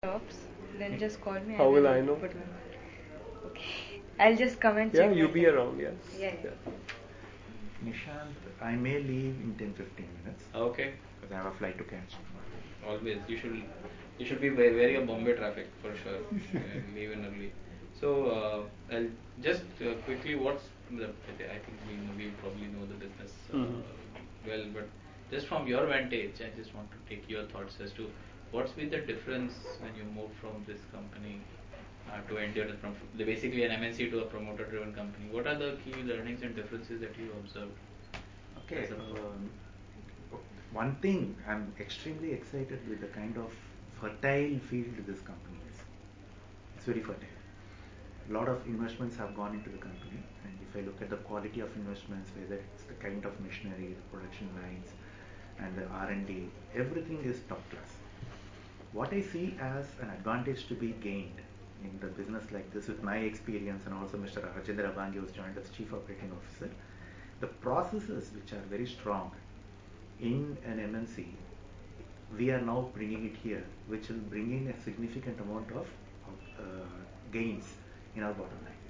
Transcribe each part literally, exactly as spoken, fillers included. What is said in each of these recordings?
stops, then just call me. How will I know? Put one. Okay. I'll just come and Yeah, check. you be around, yes. Yeah, yeah. yeah. Nishant, I may leave in ten to fifteen minutes. Okay. Because I have a flight to catch. Always. You should you should be wary of Bombay traffic for sure. And leave in early. So uh, I'll just uh, quickly what's the I think we know, we probably know the business uh, mm-hmm. well, but just from your vantage, I just want to take your thoughts as to what's been the difference when you moved from this company uh, to Endurance, from basically an M N C to a promoter-driven company. What are the key learnings and differences that you observed? Okay. Um, one thing, I'm extremely excited with the kind of fertile field this company is. It's very fertile. A lot of investments have gone into the company, and if I look at the quality of investments, whether it's the kind of machinery, the production lines, and the R and D, everything is top class. What I see as an advantage to be gained in the business like this, with my experience and also Mister Rajendra Abangi was joined as Chief Operating Officer, the processes which are very strong in an M N C, we are now bringing it here, which will bring in a significant amount of, of uh, gains in our bottom line.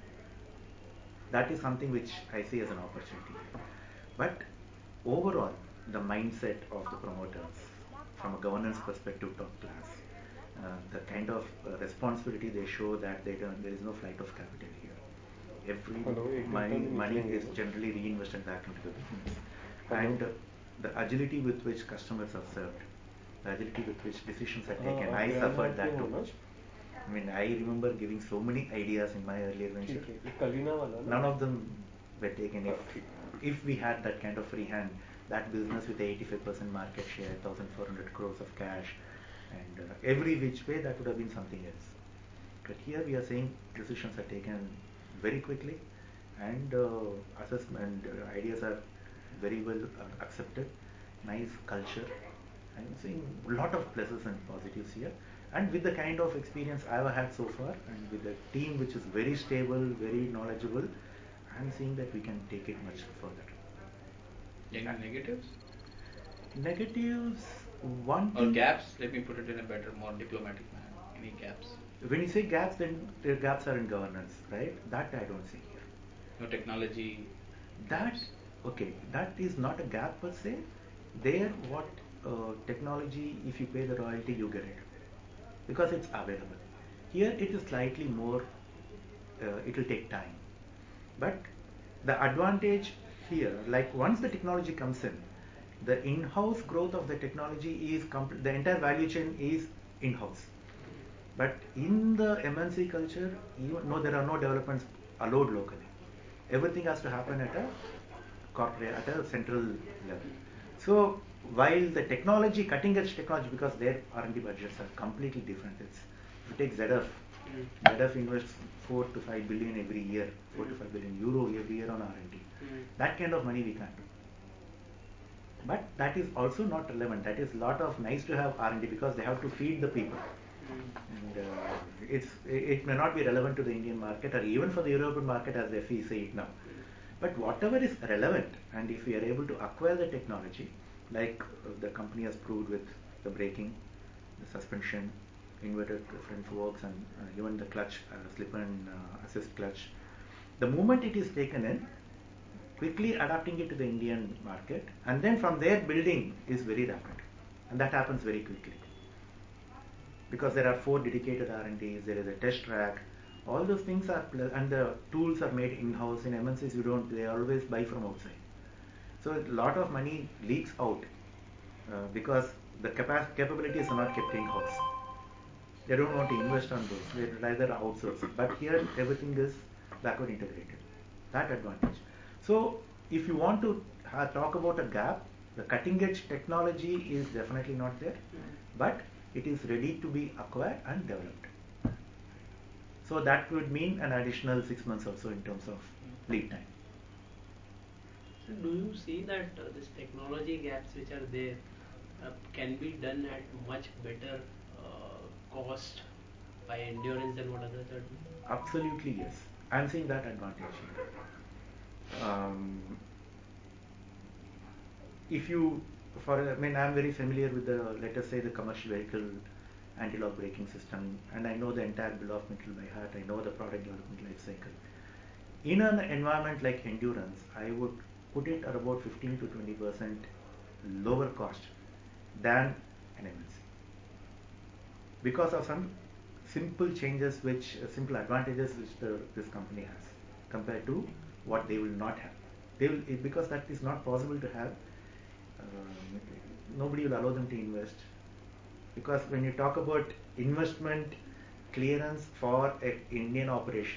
That is something which I see as an opportunity. But overall, the mindset of the promoters, from a governance perspective, top class. Uh, the kind of uh, responsibility they show, that they don't, there is no flight of capital here. Every Hello, money, money is generally reinvested back into the business. Hello. And uh, the agility with which customers are served, the agility with which decisions are taken, uh, I suffered that too much. I mean, I remember giving so many ideas in my earlier venture. None of them were taken. If, if we had that kind of free hand, that business with eighty-five percent market share, one thousand four hundred crores of cash, and uh, every which way, that would have been something else. But here we are saying decisions are taken very quickly, and uh, assessment uh, ideas are very well uh, accepted. Nice culture. I'm seeing a lot of pluses and positives here. And with the kind of experience I've had so far, and with the team which is very stable, very knowledgeable, I'm seeing that we can take it much further. Any negatives? Negatives, one or thing. Or gaps, let me put it in a better, more diplomatic manner. Any gaps? When you say gaps, then the gaps are in governance, right? That I don't see here. No technology. That, okay, that is not a gap per se. There, what uh, technology, if you pay the royalty, you get it, because it's available. Here it is slightly more, uh, it will take time. But the advantage here, like once the technology comes in, the in-house growth of the technology is, complete, the entire value chain is in-house. But in the M N C culture, even, no, there are no developments allowed locally. Everything has to happen at a corporate, at a central level. So while the technology, cutting edge technology, because their R and D budgets are completely different. It's, if you take Z F, mm. Z F invests four to five billion every year, four mm. to five billion euro every year on R and D. Mm. That kind of money we can't do. But that is also not relevant. That is a lot of nice to have R and D, because they have to feed the people. Mm. And uh, it's, it may not be relevant to the Indian market, or even for the European market as they see it now. But whatever is relevant, and if we are able to acquire the technology, like uh, the company has proved with the braking, the suspension, inverted front forks, and uh, even the clutch, uh, slip and uh, assist clutch, the moment it is taken in, quickly adapting it to the Indian market, and then from there building is very rapid, and that happens very quickly. Because there are four dedicated R and Ds, there is a test track, all those things are, and the tools are made in-house. In M N Cs, you don't, they always buy from outside. So a lot of money leaks out uh, because the capa capabilities are not kept in-house. They don't want to invest on those, they rather outsource it. But here everything is backward integrated. That advantage. So if you want to uh, talk about a gap, the cutting edge technology is definitely not there, but it is ready to be acquired and developed. So that would mean an additional six months or so in terms of lead time. So do you see that uh, this technology gaps which are there uh, can be done at much better uh, cost by Endurance than what others are doing? Absolutely yes. I am seeing that advantage here. Um, if you, for I mean, I am very familiar with the, let us say, the commercial vehicle anti-lock braking system, and I know the entire bill of material by heart. I know the product development life cycle. In an environment like endurance, I would put it at about fifteen to twenty percent lower cost than an M N C because of some simple changes, which uh, simple advantages which the, this company has compared to what they will not have. They will, it, because that is not possible to have. Um, nobody will allow them to invest, because when you talk about investment clearance for an Indian operation,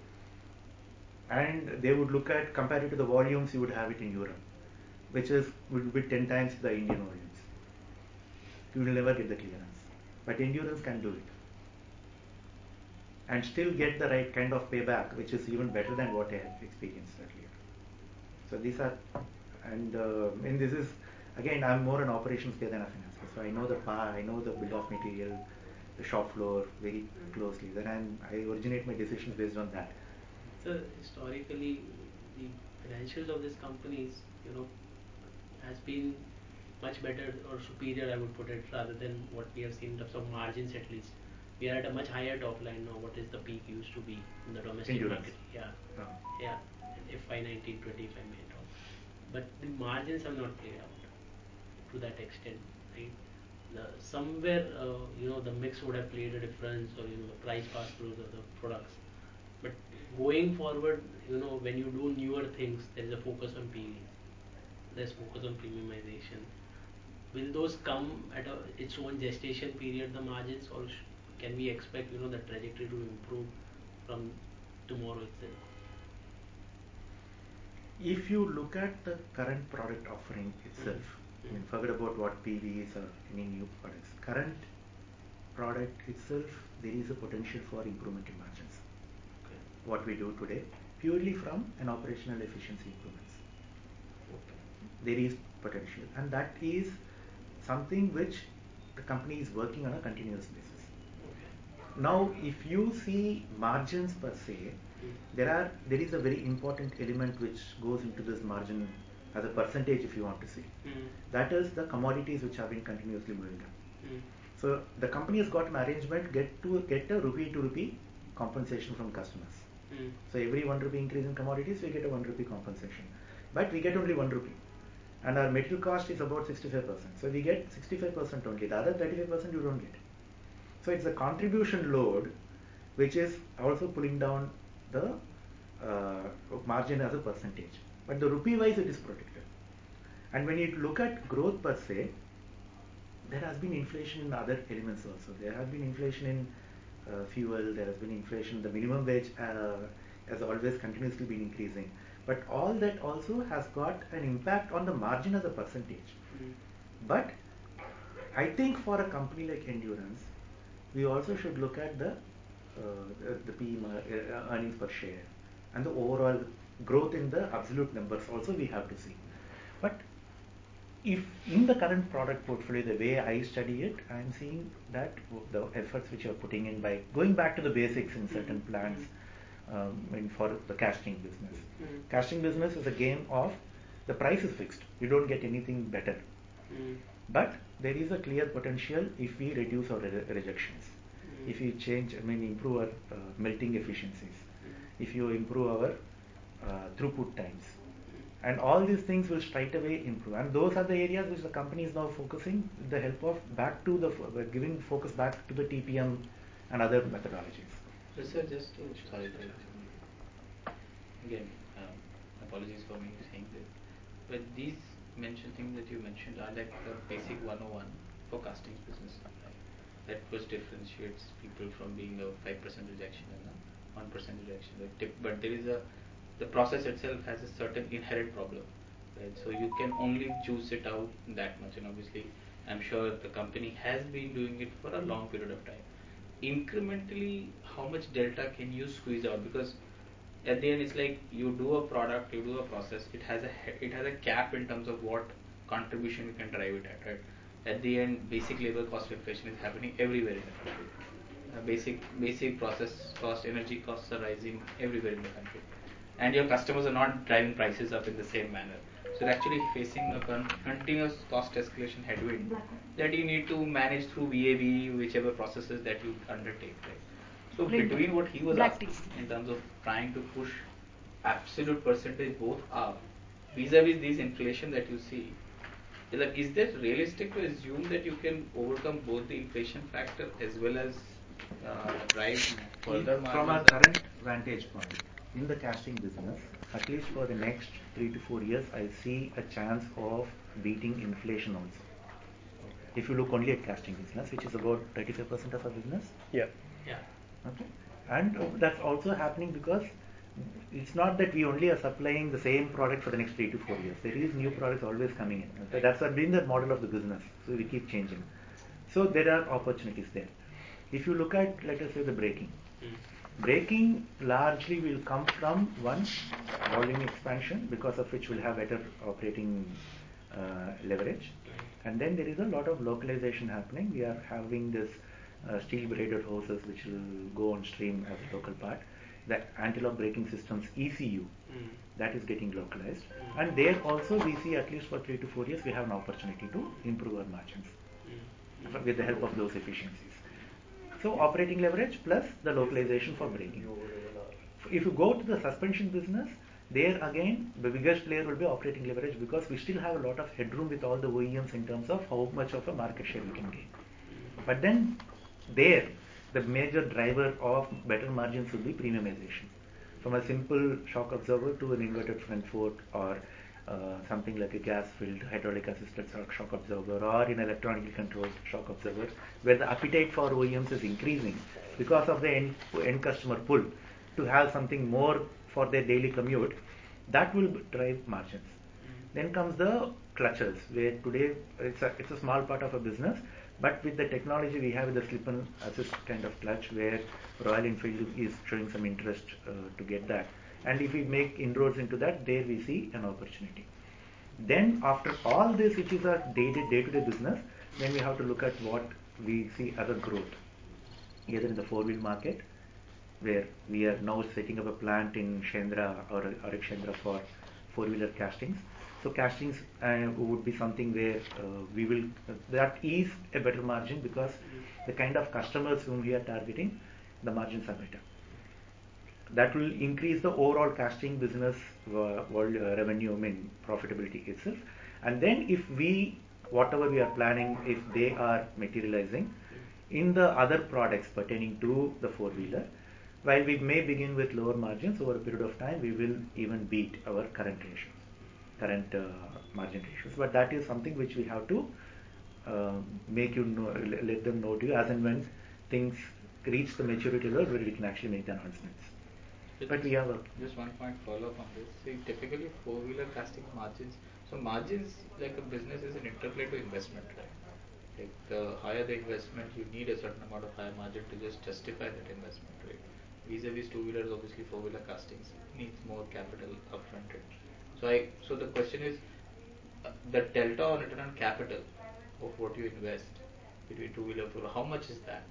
and they would look at compared to the volumes you would have it in Europe, which is would be ten times the Indian volumes. You will never get the clearance, but endurance can do it and still get the right kind of payback, which is even better than what I have experienced earlier. So these are, and uh, and this is again, I'm more an operations guy than a finance guy, so I know the pa, I know the bill of material, the shop floor very closely. Then I'm, I originate my decisions based on that. So historically, the financials of these companies, you know, has been much better or superior, I would put it, rather than what we have seen in terms of margins at least. We are at a much higher top line now. What is the peak used to be in the domestic Endurance. market? Yeah, No. yeah, F Y nineteen twenty, if I may talk. But the margins have not played out to that extent, right? The, somewhere, uh, you know, the mix would have played a difference, or you know, the price pass-throughs of the products. But going forward, you know, when you do newer things, there is a focus on P Vs. There's focus on premiumization. Will those come at a, its own gestation period, the margins, or sh- can we expect, you know, the trajectory to improve from tomorrow itself? If you look at the current product offering itself, Mm-hmm. I mean, forget about what P Vs or any new products. Current product itself, there is a potential for improvement in margins. Okay. What we do today, purely from an operational efficiency improvements. Okay. There is potential, and that is something which the company is working on a continuous basis. Okay. Now, if you see margins per se, Mm. there are there is a very important element which goes into this margin as a percentage, if you want to see. Mm. That is the commodities which have been continuously moving up. Mm. So the company has got an arrangement get to get a rupee to rupee compensation from customers. Mm. So every one rupee increase in commodities, we get a one rupee compensation, but we get only one rupee, and our material cost is about sixty-five percent. So we get sixty-five percent only. The other thirty-five percent you don't get. So it's a contribution load, which is also pulling down the uh, margin as a percentage. But the rupee wise, it is protected. And when you look at growth per se, there has been inflation in other elements also. There has been inflation in uh, fuel. There has been inflation. The minimum wage uh, has always continuously been increasing. But all that also has got an impact on the margin as a percentage. Mm. But I think for a company like Endurance, we also should look at the uh, the, the P E mar- uh, earnings per share and the overall growth in the absolute numbers also we have to see. But if in the current product portfolio, the way I study it, I am seeing that the efforts which you are putting in by going back to the basics in certain Mhm. plants, um, in for the casting business. Mhm. Casting business is a game of the price is fixed. You don't get anything better. Mm. But there is a clear potential if we reduce our re- rejections, Mm. if we change, I mean, improve our uh, melting efficiencies, Mm. if you improve our uh, throughput times, Mm. and all these things will straight away improve. And those are the areas which the company is now focusing with the help of back to the uh, giving focus back to the T P M and other methodologies. So, sir, just to sorry, to- again, um, apologies for me saying this, but these mentioned things that you mentioned are like the basic one oh one for castings business, right? That was differentiates people from being a five percent rejection and a one percent rejection. But, tip, but there is a the process itself has a certain inherent problem, right? So you can only juice it out that much, and obviously, I'm sure the company has been doing it for a long period of time. Incrementally, how much delta can you squeeze out? Because at the end, it's like you do a product, you do a process. It has a it has a cap in terms of what contribution you can drive it at, right? At the end, basic labor cost inflation is happening everywhere in the country. Uh, basic basic process cost, energy costs are rising everywhere in the country, and your customers are not driving prices up in the same manner. So you're actually facing a con- continuous cost escalation headwind that you need to manage through V A V, whichever processes that you undertake, right? So Green between tea. what he was Black asking tea. in terms of trying to push absolute percentage both up vis-a-vis this inflation that you see, is that is that realistic to assume that you can overcome both the inflation factor as well as uh, drive further margins? From our up? current vantage point in the casting business, at least for the next three to four years, I see a chance of beating inflation also. If you look only at casting business, which is about thirty-five percent of our business. Yeah. Yeah. Okay. And uh, that's also happening because it's not that we only are supplying the same product for the next three to four years. There is new products always coming in. Okay? That's been the model of the business. So we keep changing. So there are opportunities there. If you look at, let us say, the braking. Mm. Braking largely will come from one, volume expansion, because of which we'll have better operating uh, leverage. And then there is a lot of localization happening. We are having this uh, steel braided hoses which will go on stream as a local part. The anti-lock braking systems E C U, Mm. that is getting localized. Mm. And there also we see at least for three to four years we have an opportunity to improve our margins Mm. with the help of those efficiencies. So operating leverage plus the localization for braking. If you go to the suspension business, there again the biggest player will be operating leverage because we still have a lot of headroom with all the O E Ms in terms of how much of a market share we can gain. But then there the major driver of better margins will be premiumization. From a simple shock absorber to an inverted front fork or uh, something like a gas-filled hydraulic assisted shock absorber or an electronically controlled shock absorber, where the appetite for O E Ms is increasing because of the end, end customer pull to have something more for their daily commute, that will drive margins. Then comes the clutches, where today it's a, it's a small part of a business, but with the technology we have with the slip and assist kind of clutch, where Royal Enfield is showing some interest uh, to get that. And if we make inroads into that, there we see an opportunity. Then after all this, which is our day-to-day business, then we have to look at what we see as a growth, either in the four-wheel market, where we are now setting up a plant in Shendra or Auric Shendra for four-wheeler castings. So castings uh, would be something where uh, we will, uh, that is a better margin because the kind of customers whom we are targeting, the margins are better. That will increase the overall casting business uh, world uh, revenue, I mean profitability itself. And then if we, whatever we are planning, if they are materializing in the other products pertaining to the four-wheeler, while we may begin with lower margins, over a period of time we will even beat our current ratios, current uh, margin ratios. But that is something which we have to uh, make you know, let them know to you as and when things reach the maturity level where we can actually make the announcements. Just, But we have a just one point follow up on this. See, typically four-wheeler casting margins. So margins, like a business, is an interplay to investment, right? Like the higher the investment, you need a certain amount of higher margin to just justify that investment, right? Vis-a-vis two-wheelers, obviously four-wheeler castings needs more capital upfronted. So I, so the question is, uh, the delta on return on capital of what you invest between two-wheeler and four-wheeler, how much is that?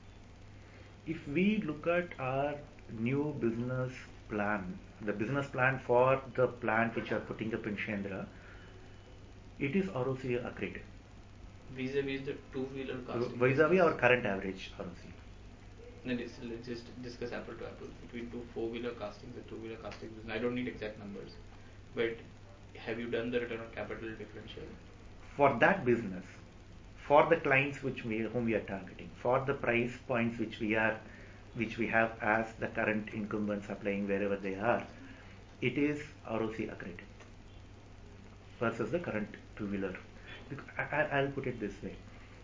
if we look at our new business plan, the business plan for the plant which are putting up in Shendra, it is R O C accretive. Vis-a-vis the two-wheeler casting. Vis-a-vis our current average R O C. Then let's, let's just discuss apple to apple between two four-wheeler castings and two-wheeler castings. I don't need exact numbers, but have you done the return on capital differential? For that business, for the clients which we, whom we are targeting, for the price points which we are, which we have as the current incumbents applying wherever they are, it is R O C accretive versus the current two-wheeler. I, I'll put it this way.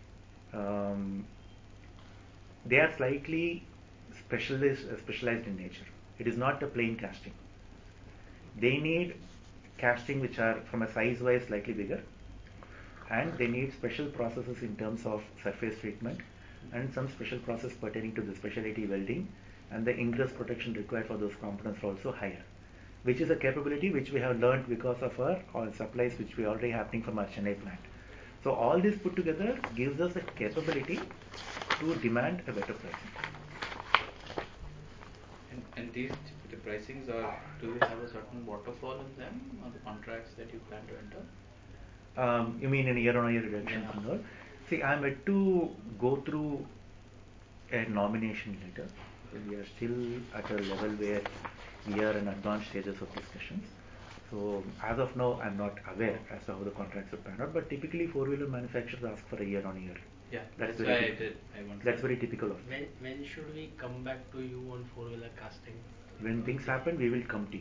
Um, they are slightly specialized, uh, specialized in nature. It is not a plain casting. They need casting which are from a size-wise slightly bigger, and they need special processes in terms of surface treatment and some special process pertaining to the specialty welding, and the ingress protection required for those components are also higher, which is a capability which we have learned because of our all supplies which we already happening from our Chennai plant. So all this put together gives us a capability to demand a better pricing. And, and these the pricings are, do you have a certain waterfall in them or the contracts that you plan to enter? Um, you mean in year-on-year reductions Yeah. and all? See, I'm yet to go through a nomination letter. We are still at a level where we are in advanced stages of discussions. So as of now, I'm not aware as to how the contracts will pan out. But typically, four-wheeler manufacturers ask for a year-on-year. Yeah, That's that's, very why I typical. did. I want That's very typical of When when should we come back to you on four wheeler casting? when things happen, we will come to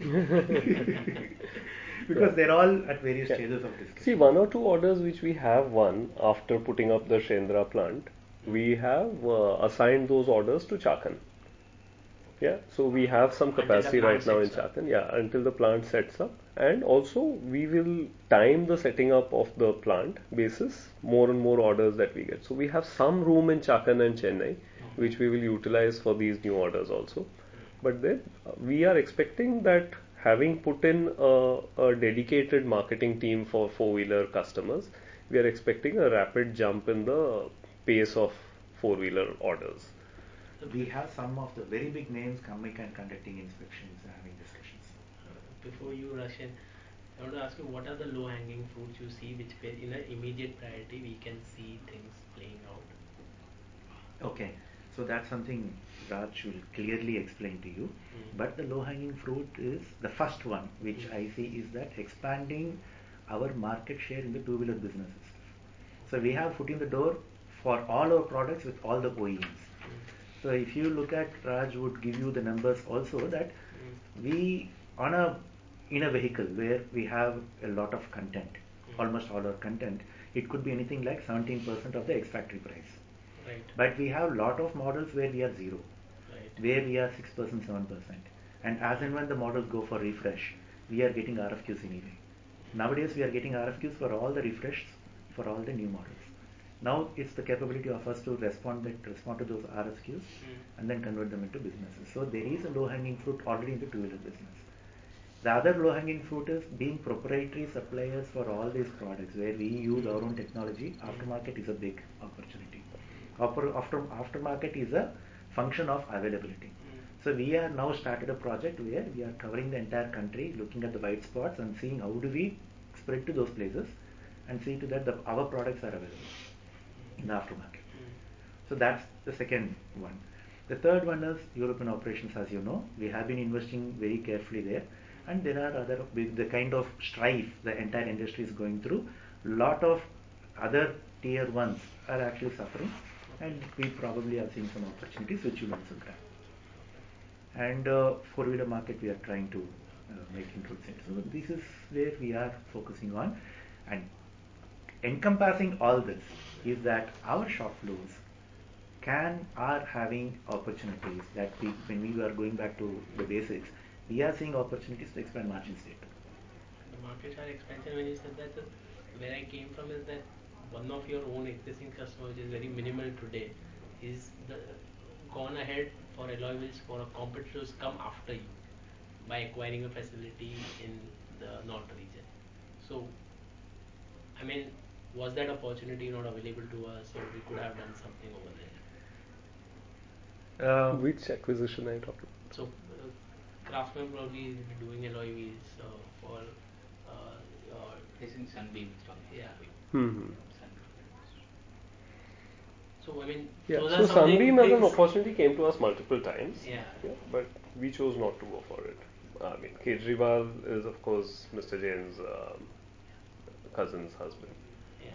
you. Because they're all at various Yeah. stages of discussion. See, one or two orders which we have won after putting up the Shendra plant, we have uh, assigned those orders to Chakan. Yeah, so we have some Until the capacity plant right now in sets up. Chakan. Yeah, until the plant sets up, and also we will time the setting up of the plant basis more and more orders that we get. So we have some room in Chakan and Chennai, which we will utilize for these new orders also. But then uh, we are expecting that having put in a, a dedicated marketing team for four-wheeler customers, we are expecting a rapid jump in the pace of four-wheeler orders. We have some of the very big names coming and conducting inspections and having discussions. Before you rush in, I want to ask you, what are the low-hanging fruits you see which where in an immediate priority we can see things playing out? Okay, so that's something Raj will clearly explain to you. Mm. But the low-hanging fruit is the first one, which Mm. I see is that expanding our market share in the two-wheeler businesses. So we have foot in the door for all our products with all the O E Ms. Mm. So if you look at, Raj would give you the numbers also that Mm. we on a in a vehicle where we have a lot of content, Mm. almost all our content, it could be anything like seventeen percent of the ex-factory price. Right. But we have lot of models where we are zero, Right. where we are six percent, seven percent. And as and when the models go for refresh, we are getting R F Qs anyway. Nowadays we are getting R F Qs for all the refresh for all the new models. Now it's the capability of us to respond that respond to those R F Qs Mm. and then convert them into businesses. So there is a low-hanging fruit already in the two-wheeler business. The other low-hanging fruit is being proprietary suppliers for all these products where we use our own technology. Aftermarket is a big opportunity. After, after, aftermarket is a function of availability. So we are now started a project where we are covering the entire country, looking at the white spots and seeing how do we spread to those places and see to that the, our products are available in the aftermarket. So that's the second one. The third one is European operations. As you know, we have been investing very carefully there, and there are other with the kind of strife the entire industry is going through. Lot of other tier ones are actually suffering, and we probably are seeing some opportunities which will also grab. And uh, four-wheeler market we are trying to uh, make inroads into. So this is where we are focusing on, and encompassing all this is that our shop floors can are having opportunities that we, when we are going back to the basics, we are seeing opportunities to expand margins there. The market share expansion, when you said that, uh, where I came from is that one of your own existing customers, which is very minimal today, is the, gone ahead for alloy wheels for a competitors come after you by acquiring a facility in the north region. So, I mean, was that opportunity not available to us, or we could have done something over there? Uh, Which acquisition are you talking about? So, uh, Craftsman probably will be doing alloy wheels uh, for. Uh, uh, I think Sunbeam is talking. Yeah. Hmm. Sunbeam. so, I mean, Yeah, those so are something Sunbeam as an things- opportunity came to us multiple times. Yeah. But we chose not to go for it. I mean, Kejriwal is of course Mister Jain's um, cousin's husband. Yeah.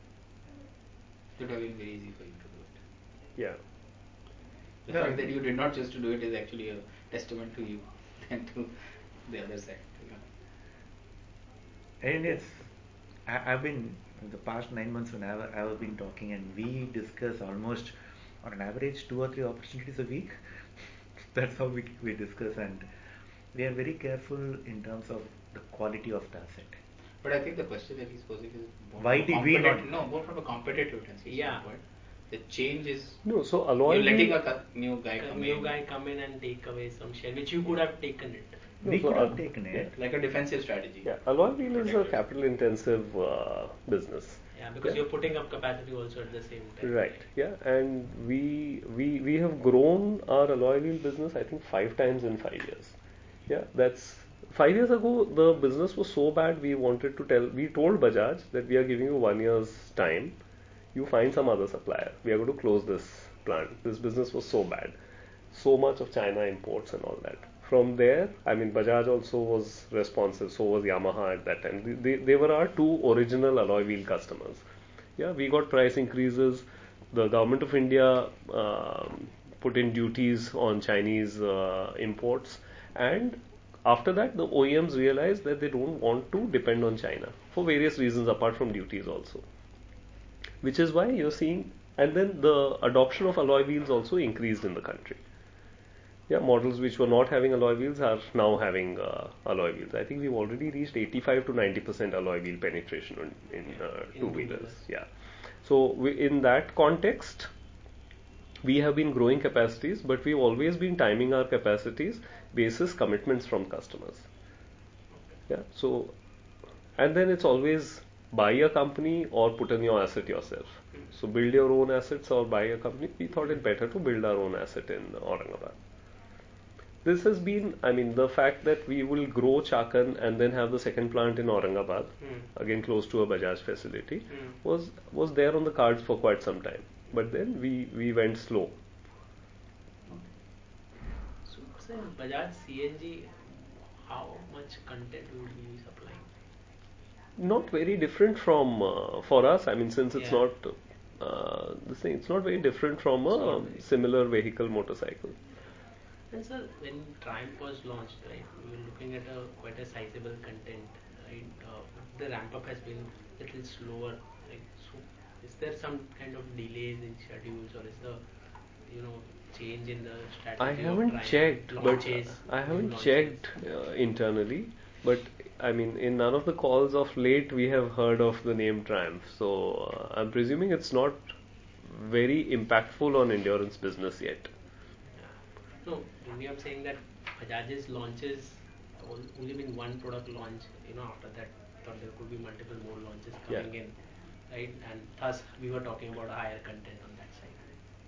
It would have been very easy for you to do it. Yeah. The Yeah. fact that you did not choose to do it is actually a testament to you and to the other side. Yeah. And it's, I, I've been, in the past nine months when I've, I've been talking, and we discuss almost on an average two or three opportunities a week. That's how we, we discuss, and we are very careful in terms of the quality of the asset. But I think the question that he's posing is more Why from a did we competitive- not- No, more from a competitive intensity Yeah. standpoint. The change is No, so alloy you're letting wheel- a cu- new guy A come new in, guy come in and take away some share, which you could have taken it. No, We so could have al- taken it. yeah. like a defensive strategy. Yeah, alloy wheel is a Protectors. capital intensive uh, business. Yeah. Yeah, because Yeah. you're putting up capacity also at the same time. Right. Yeah. And we we we have grown our alloy wheel business I think five times in five years. Yeah. That's five years ago the business was so bad we wanted to tell we told Bajaj that we are giving you one year's time. You find some other supplier. We are going to close this plant. This business was so bad. So much of China imports and all that. From there, I mean, Bajaj also was responsive, so was Yamaha at that time. They, they were our two original alloy wheel customers. Yeah, we got price increases. The government of India um, put in duties on Chinese uh, imports, and after that, the O E Ms realized that they don't want to depend on China for various reasons apart from duties also. Which is why you're seeing, and then the adoption of alloy wheels also increased in the country. Yeah, models which were not having alloy wheels are now having uh, alloy wheels. I think we've already reached eighty-five to ninety percent alloy wheel penetration in, in uh, In two wheelers. two-wheelers. Yeah. So we, in that context, we have been growing capacities, but we've always been timing our capacities basis commitments from customers. Yeah. So, and then it's always buy a company or put in your asset yourself. So build your own assets or buy a company. We thought it better to build our own asset in Aurangabad. This has been, I mean, the fact that we will grow Chakan and then have the second plant in Aurangabad, Hmm. again close to a Bajaj facility, Hmm. was was there on the cards for quite some time. But then we, we went slow. So, sir, in Bajaj C N G, how much content will be supplying? Not very different from uh, for us. I mean, since it's Yeah. not uh, this thing, it's not very different from It's a not very- similar vehicle motorcycle. And sir, when Triumph was launched, right, we were looking at a quite a sizable content, right? Uh, but the ramp up has been a little slower, right? So, is there some kind of delays in schedules, or is the, you know, change in the strategy I of haven't Triumph checked, launches? but I new haven't launches? checked uh, internally. But I mean, in none of the calls of late, we have heard of the name Triumph. So uh, I'm presuming it's not very impactful on endurance business yet. Yeah. No, only I'm saying that Bajaj's launches have on- only been one product launch. You know, after that, thought there could be multiple more launches Yeah. coming in, right? And thus, we were talking about a higher content on that side.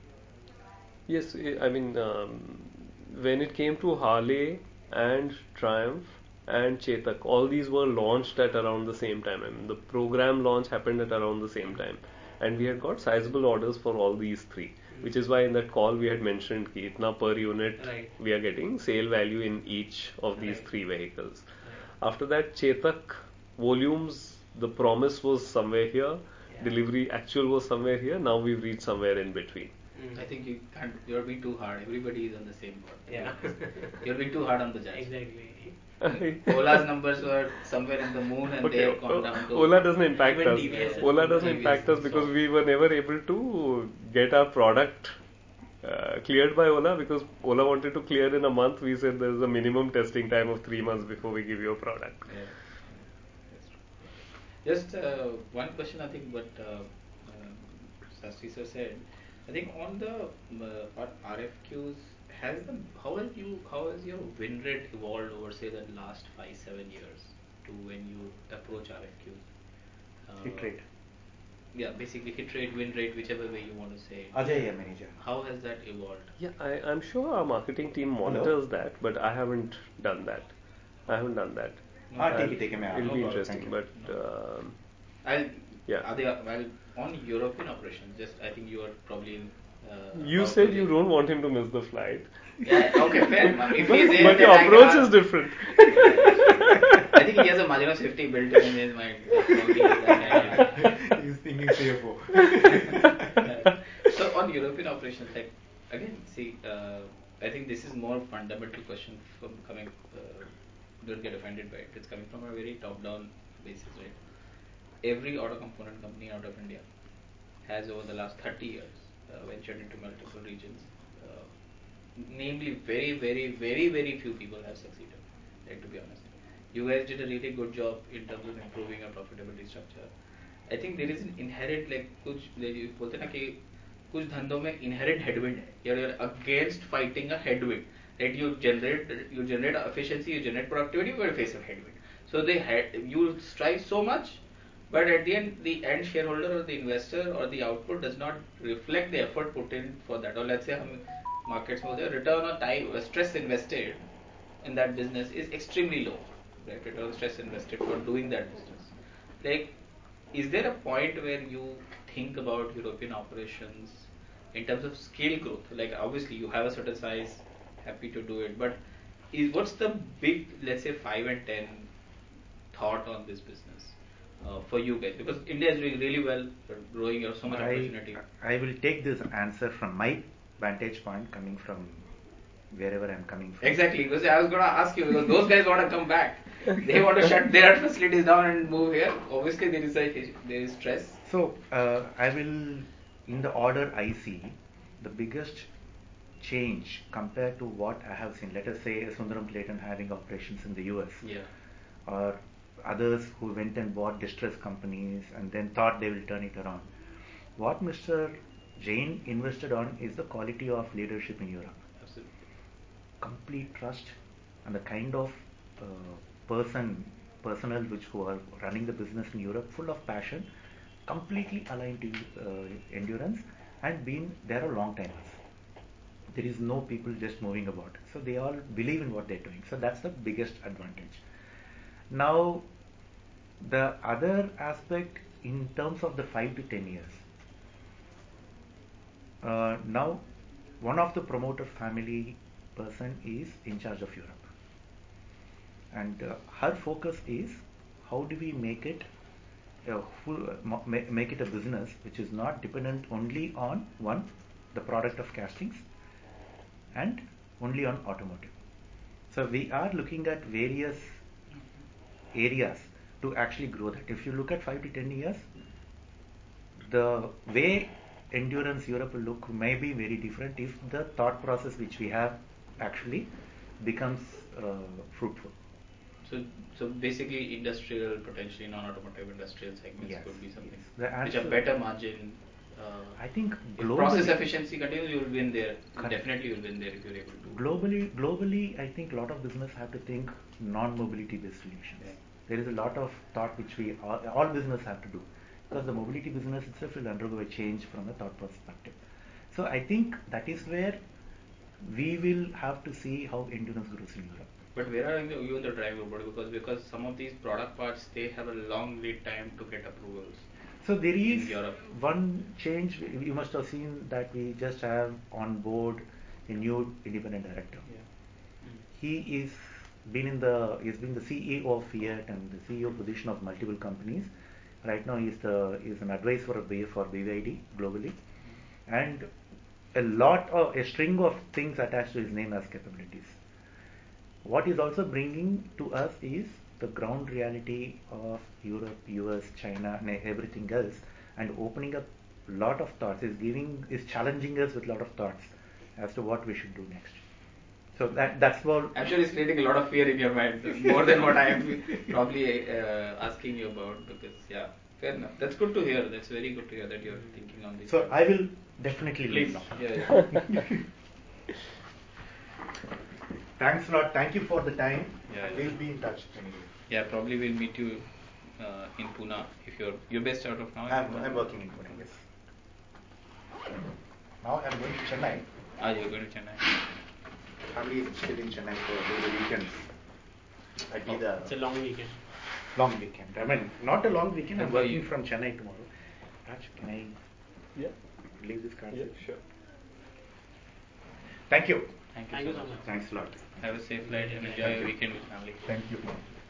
Yes, I I mean, um, when it came to Harley and Triumph and Chetak, all these were launched at around the same time. I mean, the program launch happened at around the same time. And we had got sizable orders for all these three, which is why in that call we had mentioned ki itna per unit Right. we are getting sale value in each of these Right. three vehicles. Right. After that, Chetak volumes, the promise was somewhere here, Yeah. delivery actual was somewhere here. Now we've reached somewhere in between. Mm. I think you can't. You're being too hard. Everybody is on the same boat. to be Yeah. honest. You're being too hard on the judge. Exactly. Ola's numbers were somewhere in the moon, and they Okay, have gone down to. Ola doesn't impact Even us. T V S is Ola on doesn't T V S impact us is because soft. we were never able to get our product uh, cleared by Ola because Ola wanted to clear in a month. We said there's a minimum testing time of three months before we give you a product. Yeah, that's true. Just uh, one question, I think, but uh, uh, Sastry sir said, I think on the uh, on R F Qs, has the how has you how has your win rate evolved over say the last five seven years to when you approach R F Qs? Uh, Hit rate. Yeah, basically hit rate, win rate, whichever way you want to say it. Ajay, yeah, manager. How has that evolved? Yeah, I, I'm sure our marketing team monitors that, but I haven't done that. I haven't done that. No Ah, problem. take it, take it, मैं आ It'll रहा be हूँ. interesting, Thank you. but um, I'll Yeah. Are they, well, on European operations, just I think you are probably in. Uh, you about said to you leave. don't want him to miss the flight. Yeah, okay, fair enough. If but he's there, but then your I can approach ask- is different. I think he has a margin of safety built in his mind. That's how he is that kind of- He's thinking C F O. So on European operations, like again, see, uh, I think this is more fundamental question from coming. Uh, don't get offended by it. It's coming from a very top-down basis, right? Every auto component company out of India has over the last thirty years uh, ventured into multiple regions. Uh, namely, very, very, very, very few people have succeeded. Right, to be honest, you guys did a really good job in terms of improving your profitability structure. I think there is an inherent like कुछ बोलते हैं ना कि कुछ धंधों में inherent headwind है. You're, you're against fighting a headwind. Right? You generate you generate efficiency, you generate productivity, but you face a headwind. So they had you strive so much but at the end, the end shareholder or the investor or the output does not reflect the effort put in for that. Or let's say हम markets में होते हैं, return on time, uh, stress invested in that business is extremely low, right? Return on stress invested for doing that business. Like, is there a point where you think about European operations in terms of scale growth? Like, obviously you have a certain size, happy to do it, but is what's the big, let's say five and ten thought on this business uh, for you guys? Because India is doing really well, growing, you have so much I, opportunity. I will take this answer from my vantage point, coming from wherever I'm coming from. Exactly, because I was going to ask you, because those guys want to come back. They want to shut their facilities down and move here. Obviously, there is a, there is stress. So, uh, I will, in the order I see, the biggest change compared to what I have seen, let us say Sundaram Clayton having operations in the U S, Yeah. or others who went and bought distressed companies and then thought they will turn it around. What Mister Jain invested on is the quality of leadership in Europe. Absolutely. Complete trust, and the kind of uh, person, personnel which who are running the business in Europe, full of passion, completely aligned to uh, endurance, and been there a long time. There is no people just moving about. So they all believe in what they're doing. So that's the biggest advantage. Now, the other aspect in terms of the five to ten years. Uh, now, one of the promoter family person is in charge of Europe, and uh, her focus is how do we make it a full, uh, make it a business which is not dependent only on one, the product of castings, and only on automotive. So we are looking at various areas to actually grow that. If you look at five to ten years, the way endurance Europe will look may be very different if the thought process which we have actually becomes uh, fruitful. So, so basically, industrial, potentially non-automotive industrial segments Yes, could be something yes. The which have answer- better margin. Uh, I think if globally, process efficiency continues, you will win there. Correct. Definitely, you will win there if you're able to. globally, globally, I think a lot of business have to think non-mobility based solutions. Yeah. There is a lot of thought which we all, all business have to do, because the mobility business itself will undergo a change from a thought perspective. So I think that is where we will have to see how endurance grows in Europe. But where are you in the drive robot? Because because some of these product parts, they have a long lead time to get approvals. So there is In Europe. one change. You must have seen that we just have on board a new independent director. Yeah. He is been in the he's been the C E O of Fiat and the C E O position of multiple companies. Right now he's the he's an advisor for B for B Y D globally, and a lot of a string of things attached to his name as capabilities. What he's also bringing to us is the ground reality of Europe, U S, China, and everything else, and opening up a lot of thoughts. Is giving is challenging us with a lot of thoughts as to what we should do next. So that that's what I'm sure it's creating a lot of fear in your mind, more than what I am probably uh, asking you about. Because yeah, fair enough. That's good to hear. That's very good to hear that you're thinking on this. So I will definitely Please. leave now. Yeah, yeah. Thanks a lot. Thank you for the time. Yeah, yeah. We'll be in touch anyway. Yeah, probably we'll meet you uh, in Pune if you're you're based out of now. in I'm, Pune? I'm working in Pune, yes. Now I'm going to Chennai. Ah, you're going to Chennai. Family is still in Chennai for the weekends. I did a It's a long weekend. long weekend. I mean, not a long weekend. I'm Why working you- from Chennai tomorrow. Raj, can I Yeah, leave this card? yeah, sure. Thank you. Thank you, Thank you so so much. much. Thanks a lot. Have a safe flight and enjoy Thank your you. weekend with family. Thank you.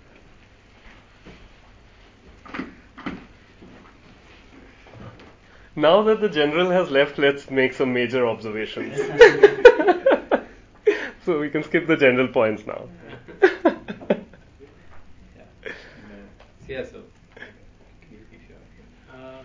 Now that the general has left, let's make some major observations. So we can skip the general points now. Yeah. Yeah, so. If you're- Uh,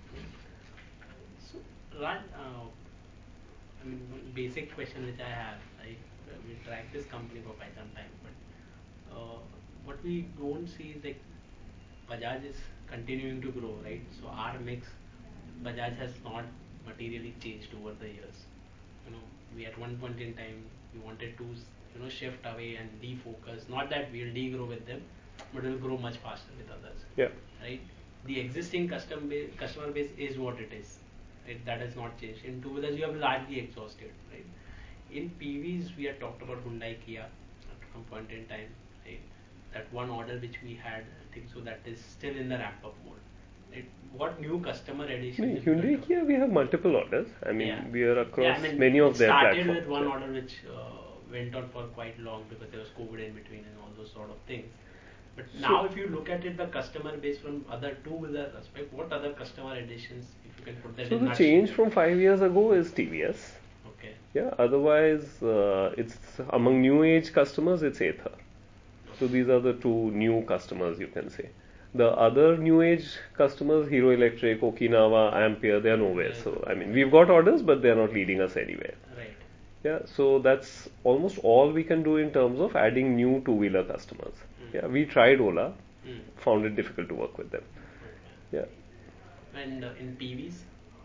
so, Raj, uh, I mean, one basic question which I have, right? uh, We track this company for quite some time, but uh, what we don't see is like Bajaj is continuing to grow, right? So our mix, Bajaj has not materially changed over the years. You know, we at one point in time we wanted to, you know, shift away and defocus. Not that we'll degrow with them, but we'll grow much faster with others. Yeah. Right? the existing custom base, customer base is what it is. Right? That has not changed. In two wheelers, you have largely exhausted. Right? In P Vs, we had talked about Hyundai Kia at some point in time. Right? That one order which we had, I think so that is still in the ramp up mode. Right? What new customer additions? No, Hyundai Kia, we have multiple orders. I mean, Yeah. we are across Yeah, I mean, many it of their started platforms. with one yeah. order which uh, went on for quite long because there was COVID in between and all those sort of things. But now, if you look at it, the customer base from other two-wheeler aspect, what other customer additions, if you can put that So in the nutshell? change from five years ago is T V S. Okay. Yeah. Otherwise, uh, it's among new age customers, it's Ather. So these are the two new customers, you can say. The other new age customers, Hero Electric, Okinawa, Ampere, they are nowhere. So I mean, we've got orders, but they are not leading us anywhere. Right. Yeah. So that's almost all we can do in terms of adding new two-wheeler customers. Mm. Yeah. We tried Ola, Mm. found it difficult to work with them. Okay. Yeah. And uh, in P Vs?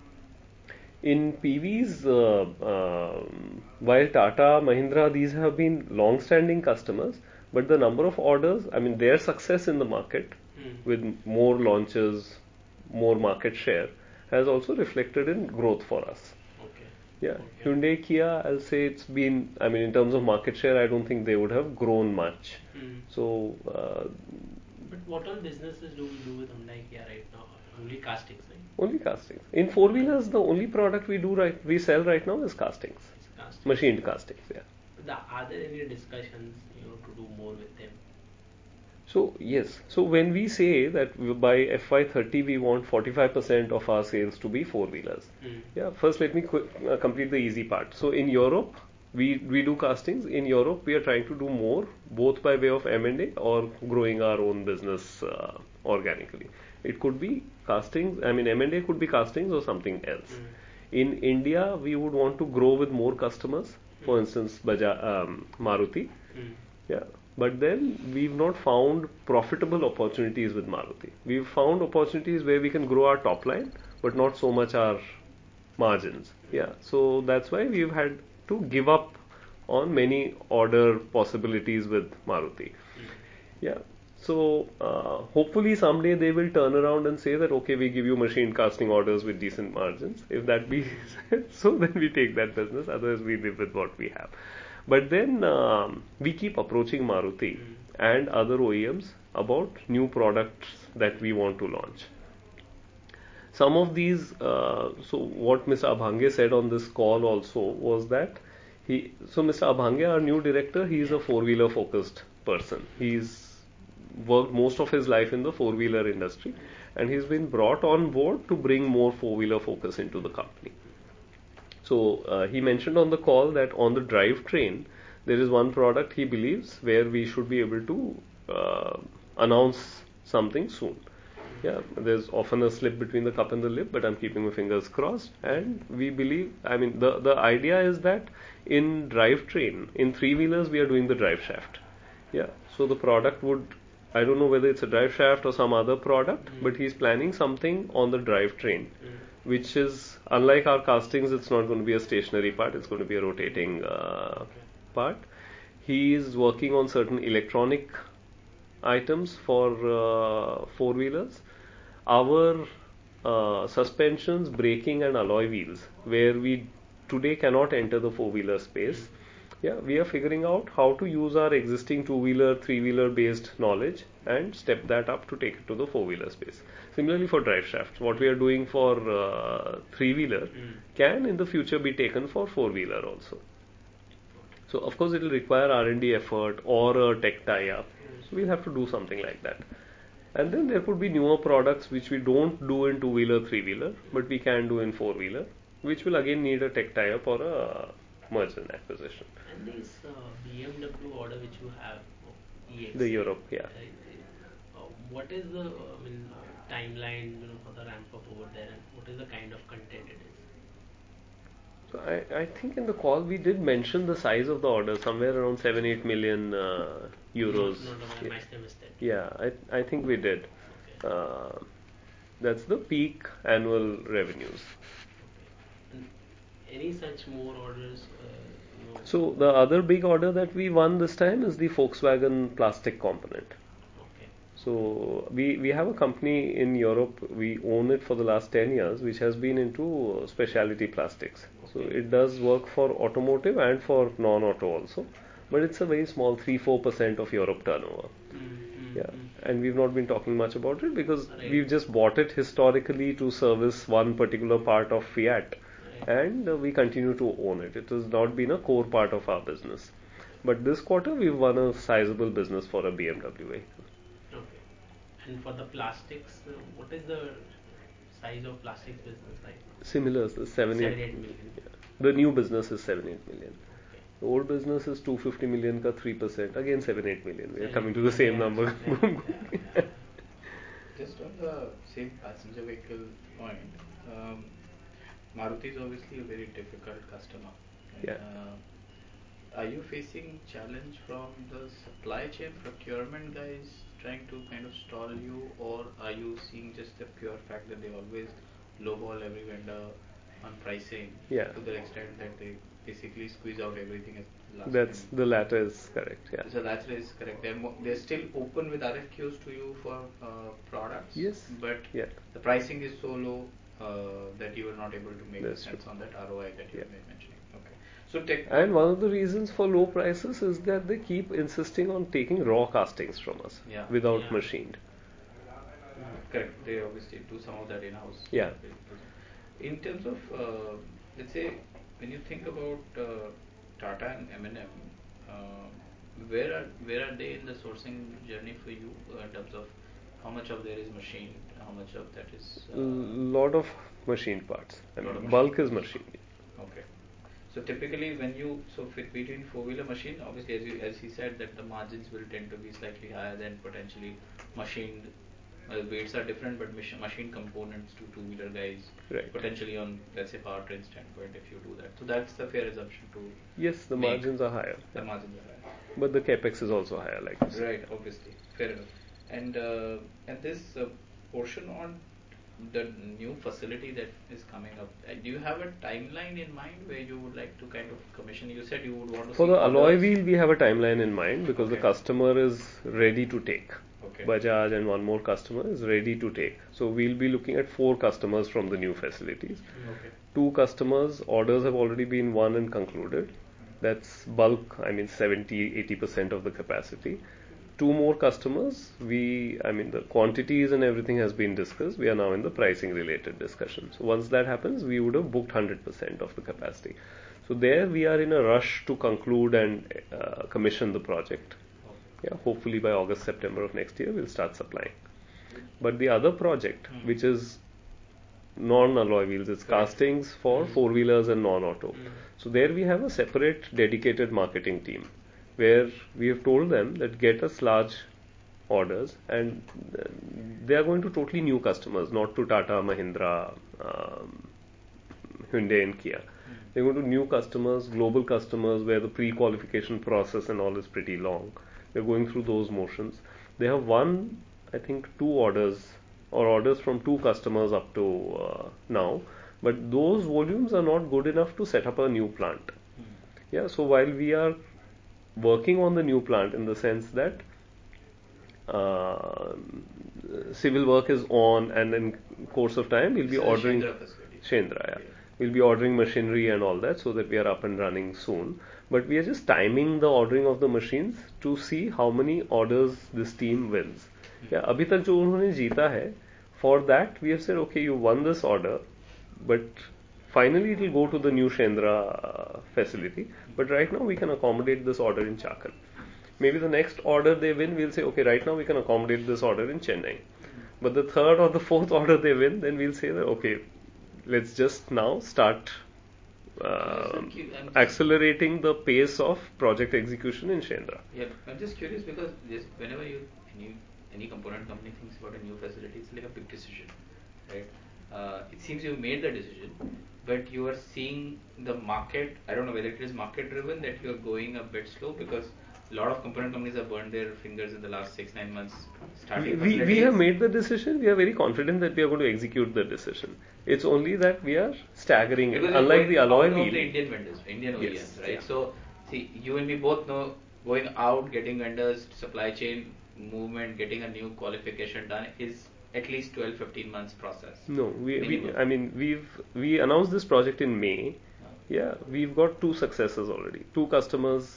In P Vs, uh, um, while Tata, Mahindra, these have been long-standing customers, but the number of orders, I mean, their success in the market Mm. with more launches, more market share, has also reflected in growth for us. Okay. Yeah, Okay. Hyundai, Kia, I'll say it's been, I mean, in terms of market share, I don't think they would have grown much. Mm. So, uh, But what all businesses do we do with Hyundai Kia right now? Only castings, right? only castings. In four-wheelers, the only product we do right, we sell right now is castings, It's castings. machined castings, yeah. The, are there any discussions, you know, to do more with them? So yes, so when we say that we- by F Y thirty we want forty-five percent of our sales to be four-wheelers. Mm. Yeah, first let me qu- uh, complete the easy part. So in Europe, we we do castings. In Europe, we are trying to do more, both by way of M and A or growing our own business uh, organically. It could be castings. I mean, M and A could be castings or something else. Mm. In India, we would want to grow with more customers. For instance, Baja, um, Maruti. Mm. Yeah. But then we've not found profitable opportunities with Maruti. We've found opportunities where we can grow our top line, but not so much our margins. Yeah. So that's why we've had to give up on many order possibilities with Maruti. Yeah. So uh, hopefully someday they will turn around and say that okay, we give you machine casting orders with decent margins. If that be so, then we take that business. Otherwise, we live with what we have. But then um, we keep approaching Maruti Mm. and other O E Ms about new products that we want to launch. Some of these, uh, so what Mister Abhange said on this call also was that he, so Mister Abhange, our new director, he is a four-wheeler focused person. He's worked most of his life in the four-wheeler industry, and he's been brought on board to bring more four-wheeler focus into the company. So uh, he mentioned on the call that on the drivetrain, there is one product he believes where we should be able to uh, announce something soon. Yeah, there's often a slip between the cup and the lip, but I'm keeping my fingers crossed. And we believe, I mean, the, the idea is that in drivetrain, in three-wheelers, we are doing the drive shaft. Yeah, so the product would, I don't know whether it's a drive shaft or some other product, Mm. but he's planning something on the drivetrain, Mm. which is, unlike our castings, it's not going to be a stationary part, it's going to be a rotating uh, Okay. part. He is working on certain electronic items for uh, four-wheelers. Our uh, suspensions, braking and alloy wheels, where we today cannot enter the four-wheeler space. Yeah, we are figuring out how to use our existing two-wheeler, three-wheeler based knowledge and step that up to take it to the four-wheeler space. Similarly for drive shafts, what we are doing for uh, three-wheeler Mm. can in the future be taken for four-wheeler also. So of course it will require R and D effort or a tech tie-up. So we'll have to do something like that. And then there could be newer products which we don't do in two-wheeler, three-wheeler, but we can do in four-wheeler, which will again need a tech tie-up or a merger and acquisition. And this uh, B M W order which you have, oh, E X, The Europe, yeah. right? Uh, what is the uh, I mean, uh, timeline, you know, for the ramp up over there, and what is the kind of content it is? So I, I think in the call we did mention the size of the order, somewhere around seven, eight million uh, euros. Not, not, I might have missed that. Yeah, I, I think we did. Okay. Uh, that's the peak annual revenues. And any such more orders? Uh, you know, So the other big order that we won this time is the Volkswagen plastic component. okay. So we, we have a company in Europe, we own it for the last ten years, which has been into uh, specialty plastics. So it does work for automotive and for non-auto also. But it's a very small three to four percent of Europe turnover. Mm-hmm. Yeah. And we've not been talking much about it because Right. we've just bought it historically to service one particular part of Fiat. Right. And uh, we continue to own it. It has not been a core part of our business. But this quarter we've won a sizable business for a B M W vehicle. Okay. And for the plastics, uh, what is the size of plastics business right now? Similar, the seven, Seven, eight, eight million. yeah. The new business is seven, eight million. Okay. The old business is two hundred fifty million ka three percent. Again seven, eight million. We are Seven, coming to the same yeah, number. yeah, yeah, yeah. Just on the same passenger vehicle point, um, Maruti is obviously a very difficult customer. Right? Yeah. Uh, are you facing challenge from the supply chain procurement guys trying to kind of stall you, or are you seeing just the pure fact that they always lowball every vendor on pricing Yeah. to the extent that they basically squeeze out everything at the last That's minute? the latter is correct. Yeah. So that is correct. They're, mo- they're still open with R F Qs to you for uh, products. Yes. But Yeah. the pricing is so low uh, that you are not able to make That's sense true. on that R O I that you Yeah. were mentioning. Okay. So tech. And one of the reasons for low prices is that they keep insisting on taking raw castings from us Yeah. without Yeah. machined. Correct. They obviously do some of that in house. Yeah. In terms of, uh, let's say, when you think about uh, Tata and M and M, uh, where are where are they in the sourcing journey for you uh, in terms of how much of there is machined, how much of that is? A Uh, lot of machined parts. I Lot mean, of bulk is machined machined. Okay. So typically when you so fit between four wheeler machine, obviously as you as he said that the margins will tend to be slightly higher than potentially machined. Uh, weights are different, but mach- machine components to two wheeler guys Right. potentially on let's say powertrain standpoint if you do that. So that's the fair assumption to Yes, the make. margins are higher. The Yeah. margins are higher. But the capex is also higher, like you said. Right, obviously, fair enough. And uh, and this uh, portion on the new facility that is coming up, uh, do you have a timeline in mind where you would like to kind of commission? You said you would want to For see the alloy orders. wheel, we have a timeline in mind because the Okay. customer is ready to take. Okay. Bajaj and one more customer is ready to take. So we'll be looking at four customers from the new facilities. Okay. Two customers, orders have already been won and concluded. That's bulk, I mean seventy, eighty percent of the capacity. Two more customers, we, I mean the quantities and everything has been discussed. We are now in the pricing related discussions. So once that happens, we would have booked one hundred percent of the capacity. So there we are in a rush to conclude and uh, commission the project. Yeah, hopefully by August, September of next year, we'll start supplying. But the other project, Hmm. which is non-alloy wheels, it's Correct. castings for four-wheelers and non-auto. Mm. So there we have a separate dedicated marketing team where we have told them that get us large orders, and uh, they are going to totally new customers, not to Tata, Mahindra, um, Hyundai and Kia. They're going to new customers, global customers where the pre-qualification process and all is pretty long. They're going through those motions. They have won, I think, two orders or orders from two customers up to uh, now, but those volumes are not good enough to set up a new plant. Yeah, so while we are working on the new plant in the sense that uh, civil work is on, and in course of time we'll be This is a ordering Shendra facility. Shendra, yeah. Yeah. We'll be ordering machinery and all that so that we are up and running soon. But we are just timing the ordering of the machines to see how many orders this team wins. Yeah, अभी तक जो उन्होंने जीता है, for that we have said, okay, you won this order, but finally it will go to the new Shendra uh, facility. But right now we can accommodate this order in Chakan. Maybe the next order they win, we'll say, okay, right now we can accommodate this order in Chennai. But the third or the fourth order they win, then we'll say that, okay, let's just now start uh, I'm cu- I'm just- accelerating the pace of project execution in Shendra. Yeah, I'm just curious because this, whenever you any any component company thinks about a new facility, it's like a big decision, right? Uh, it seems you made the decision, but you are seeing the market. I don't know whether it is market driven that you are going a bit slow because a lot of component companies have burned their fingers in the last six nine months starting We, we facilities. have made the decision. We are very confident that we are going to execute the decision. It's only that we are staggering it. Because you're Unlike going the alloy out of wheel. the Indian vendors, Indian O E Ms, Yes, right? yeah. So, see, you and me both know going out, getting vendors, supply chain, movement, getting a new qualification done is at least twelve fifteen months process. No, we, we Minimum. I mean we've we announced this project in May. Uh, Yeah, we've got two successes already. Two customers,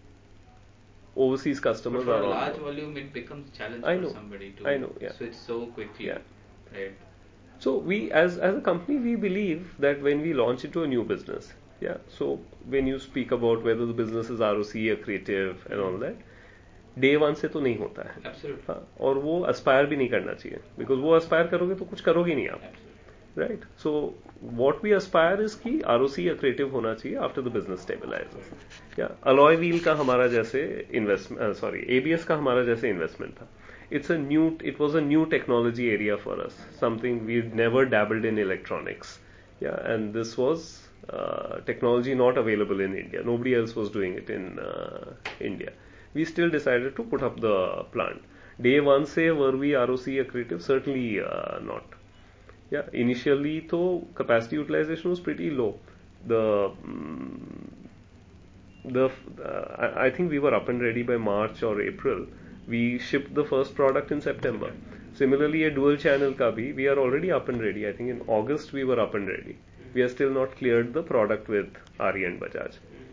overseas But customers for are a on large board. volume, it becomes challenge I for know, somebody to I know, yeah. switch so quickly. Yeah. Right. So we, as as a company, we believe that when we launch into a new business, yeah. So when you speak about whether the business is R O C accretive and all that, day one से तो नहीं होता है. Absolutely. हाँ, और वो aspire भी नहीं करना चाहिए, बिकॉज वो अस्पायर करोगे तो कुछ करोगे नहीं आप. Absolutely. Right. So what we aspire is कि आरओसी accretive होना चाहिए आफ्टर द बिजनेस स्टेबलाइजेस. या अलॉय व्हील का हमारा जैसे इन्वेस्टमेंट, सॉरी एबीएस का हमारा जैसे इन्वेस्टमेंट था. It's a new, it was a new technology area for us, something we'd never dabbled in electronics. Yeah, and this was uh, technology not available in India. Nobody else was doing it in uh, India. We still decided to put up the plant. Day one say were we R O C accretive? Certainly uh, not. Yeah, initially though capacity utilization was pretty low. The mm, the uh, I, I think we were up and ready by March or April. We shipped the first product in September. Similarly, a dual channel ka bhi, we are already up and ready. I think in August we were up and ready. We are still not cleared the product with R E and Bajaj.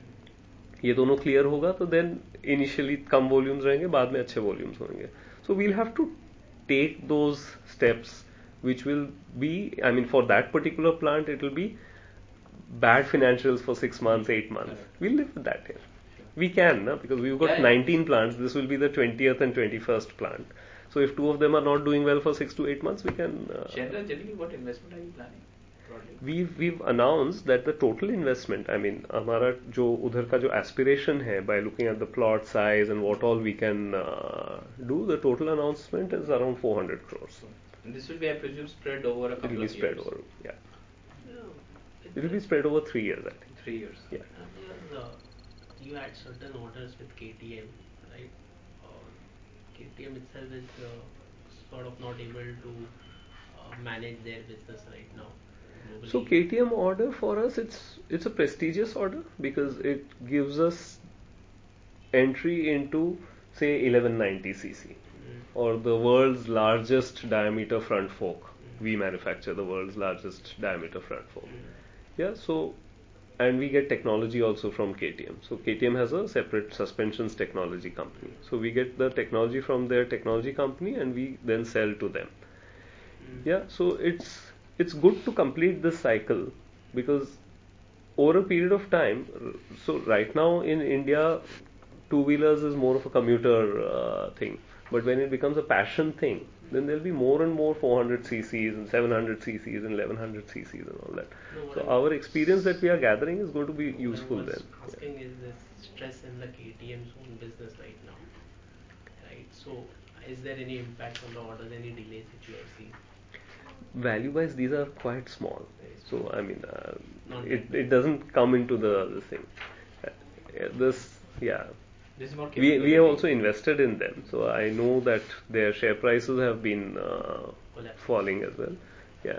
ये दोनों clear होगा तो then initially कम volumes रहेंगे, बाद में अच्छे volumes होंगे. So we'll have to take those steps which will be, I mean, for that particular plant, it will be bad financials for six months, eight months. We'll live with that here. We can, no? Because we've got Yeah, yeah. nineteen plants. This will be the twentieth and twenty-first plant. So if two of them are not doing well for six to eight months, we can. Uh, Generally, generally, what investment are you planning? Broadly? We've we've announced that the total investment, I mean, हमारा जो उधर का जो aspiration है, by looking at the plot size and what all we can uh, do, the total announcement is around four hundred crores. And this will be, I presume, spread over a It couple will be of spread years. over, yeah. Yeah, It will be spread over three years, I think. Three years. Yeah. Uh, because, uh, you had certain orders with K T M, right? Uh, K T M itself is uh, sort of not able to uh, manage their business right now. Globally. So K T M order for us, it's it's a prestigious order because it gives us entry into say eleven ninety c c Mm. or the world's largest diameter front fork. We manufacture the world's largest diameter front fork. Mm. Yeah, so and we get technology also from K T M. So K T M has a separate suspensions technology company. So we get the technology from their technology company and we then sell to them. Mm. Yeah, so it's it's good to complete this cycle because over a period of time, so right now in India, two wheelers is more of a commuter uh, thing. But when it becomes a passion thing, then there'll be more and more four hundred c c's and seven hundred c c's and eleven hundred c c's and all that. No, what So I- our experience that we are gathering is going to be What useful I was then. Yeah. asking is this stress in the K T M's own business right now, right? So is there any impact on the orders, any delays that you have seen? Value wise, these are quite small. Very So I mean, uh, Not it that it doesn't come into the, the thing. Uh, yeah, this yeah. This is more We we capability. have also invested in them, so I know that their share prices have been uh, Collapse. falling as well. Yeah,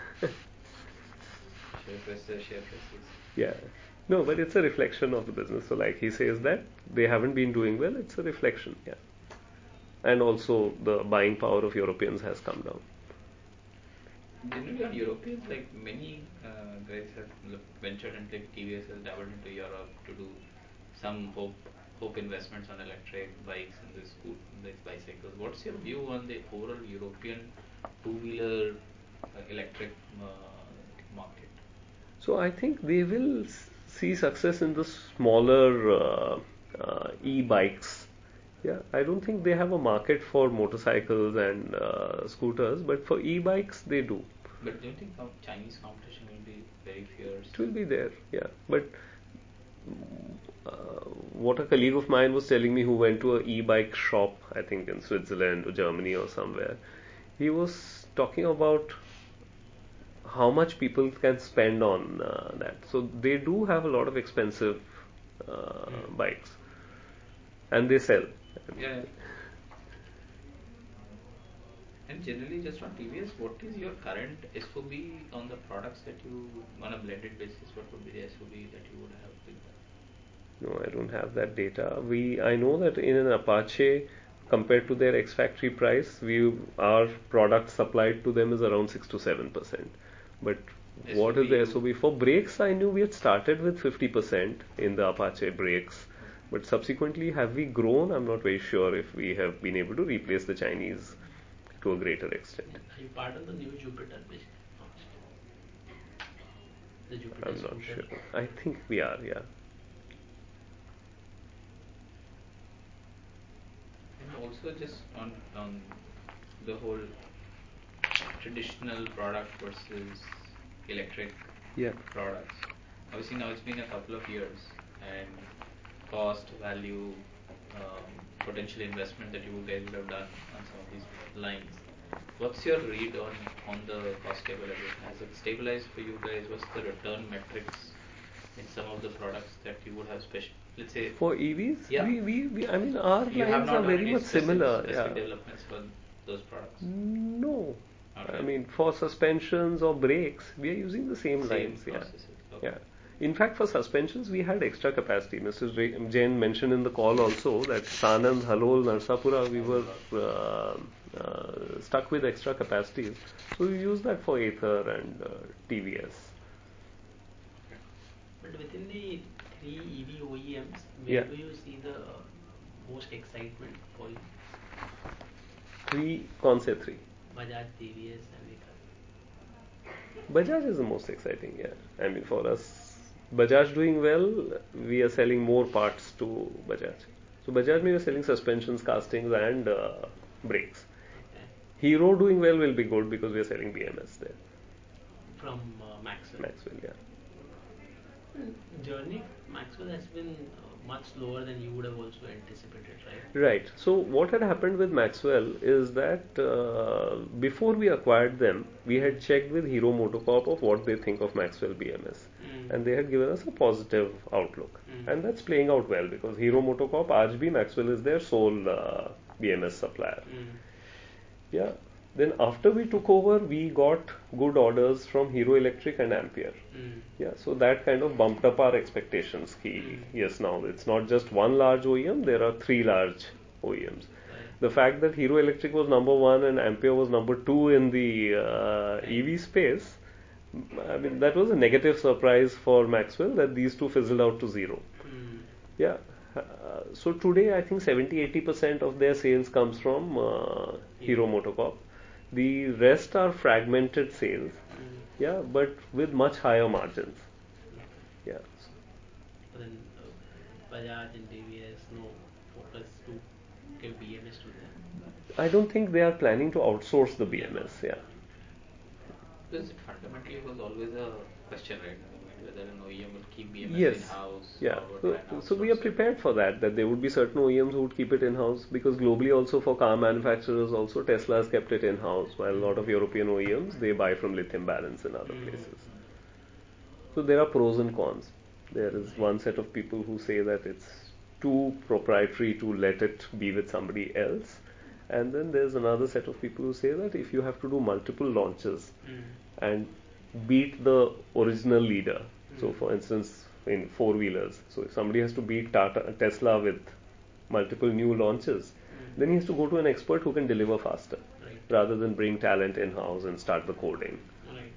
Share prices, share prices. yeah. No, but it's a reflection of the business. So like he says that they haven't been doing well. It's a reflection. Yeah, and also the buying power of Europeans has come down. Generally, on Europeans, like many uh, guys have look, ventured and like T V S has dabbled into Europe to do some hope hope investments on electric bikes and the scoot, these bicycles. What's your view on the overall European two-wheeler uh, electric uh, market? So I think they will s- see success in the smaller uh, uh, e-bikes. Yeah, I don't think they have a market for motorcycles and uh, scooters, but for e-bikes they do. But do you think com- Chinese competition will be very fierce? It will be there, yeah. But uh, what a colleague of mine was telling me who went to a e-bike shop, I think in Switzerland or Germany or somewhere, he was talking about how much people can spend on uh, that. So they do have a lot of expensive uh, Mm. bikes, and they sell. Yeah. And generally, just on T V S, what is your current S O B on the products that you, on a blended basis, what would be the S O B that you would have with that? No, I don't have that data. We I know that in an Apache compared to their ex-factory price, we our product supplied to them is around six to seven percent. But what is the S O B for brakes? I knew we had started with fifty percent in the Apache brakes, but subsequently have we grown? I'm not very sure if we have been able to replace the Chinese to a greater extent. Are you part of the new Jupiter, basically? The Jupiter I'm not scooter? sure. I think we are, yeah. And also just on on the whole traditional product versus electric Yeah. products. Obviously now it's been a couple of years, and cost, value, um, potential investment that you guys would have done on some of these lines. What's your read on on the cost stabilization? Has it stabilized for you guys? What's the return metrics in some of the products that you would have special? Let's say For E Vs, Yeah. we, we, we I mean our you have lines not are done very any much specific, similar. specific Yeah. developments for those products. No. Not I really. mean for suspensions or brakes, we are using the same, Same lines. Yeah. processes. Okay. Yeah. In fact, for suspensions, we had extra capacity. Mister J- Jain mentioned in the call also that Sanand, Halol, Narsapura, we were uh, uh, stuck with extra capacities. So we used that for Ather and uh, T V S. But within the three E V O E Ms, where Yeah. do you see the most excitement for you? Three, कौन से three? Bajaj, T V S, and Ather. Bajaj is the most exciting, yeah. I mean, for us, Bajaj doing well, we are selling more parts to Bajaj. So Bajaj, we are selling suspensions, castings, and uh, brakes. Okay. Hero doing well will be good because we are selling B M S there. From uh, Maxwell. Maxwell, yeah. Journey Maxwell has been uh, much lower than you would have also anticipated, right? Right. So what had happened with Maxwell is that uh, before we acquired them, we had checked with Hero Motocorp of what they think of Maxwell B M S, Mm. and they had given us a positive outlook, Mm. and that's playing out well because Hero Motocorp, aaj bhi Maxwell is their sole uh, B M S supplier. Mm. Yeah. Then after we took over, we got good orders from Hero Electric and Ampere. Mm. Yeah, so that kind of bumped up our expectations. Ki, Mm. yes, now it's not just one large O E M, there are three large O E Ms. Right. The fact that Hero Electric was number one and Ampere was number two in the uh, E V space, I mean, that was a negative surprise for Maxwell that these two fizzled out to zero. Mm. Yeah. Uh, so today, I think seventy to eighty percent of their sales comes from uh, Hero Motocorp. The rest are fragmented sales. Mm. Yeah, but with much higher margins. Okay. Yeah. But then uh, Bajaj and T V S no focus to give B M S to them. I don't think they are planning to outsource the B M S. Yeah. Because it fundamentally was always a question, right? I mean, whether an O E M will keep B M S Yes. in-house Yeah. or would So, try and so we are outsource it. prepared for that. That there would be certain O E Ms who would keep it in house because globally also for car manufacturers also Tesla has kept it in house while a lot of European O E Ms they buy from Lithium Balance in other Mm. places. So there are pros and cons. There is one set of people who say that it's too proprietary to let it be with somebody else. And then there's another set of people who say that if you have to do multiple launches Mm. and beat the original leader, so Mm. for instance in four wheelers, so if somebody has to beat Tata, Tesla with multiple new launches, Mm. then he has to go to an expert who can deliver faster Right. rather than bring talent in house and start the coding. Right.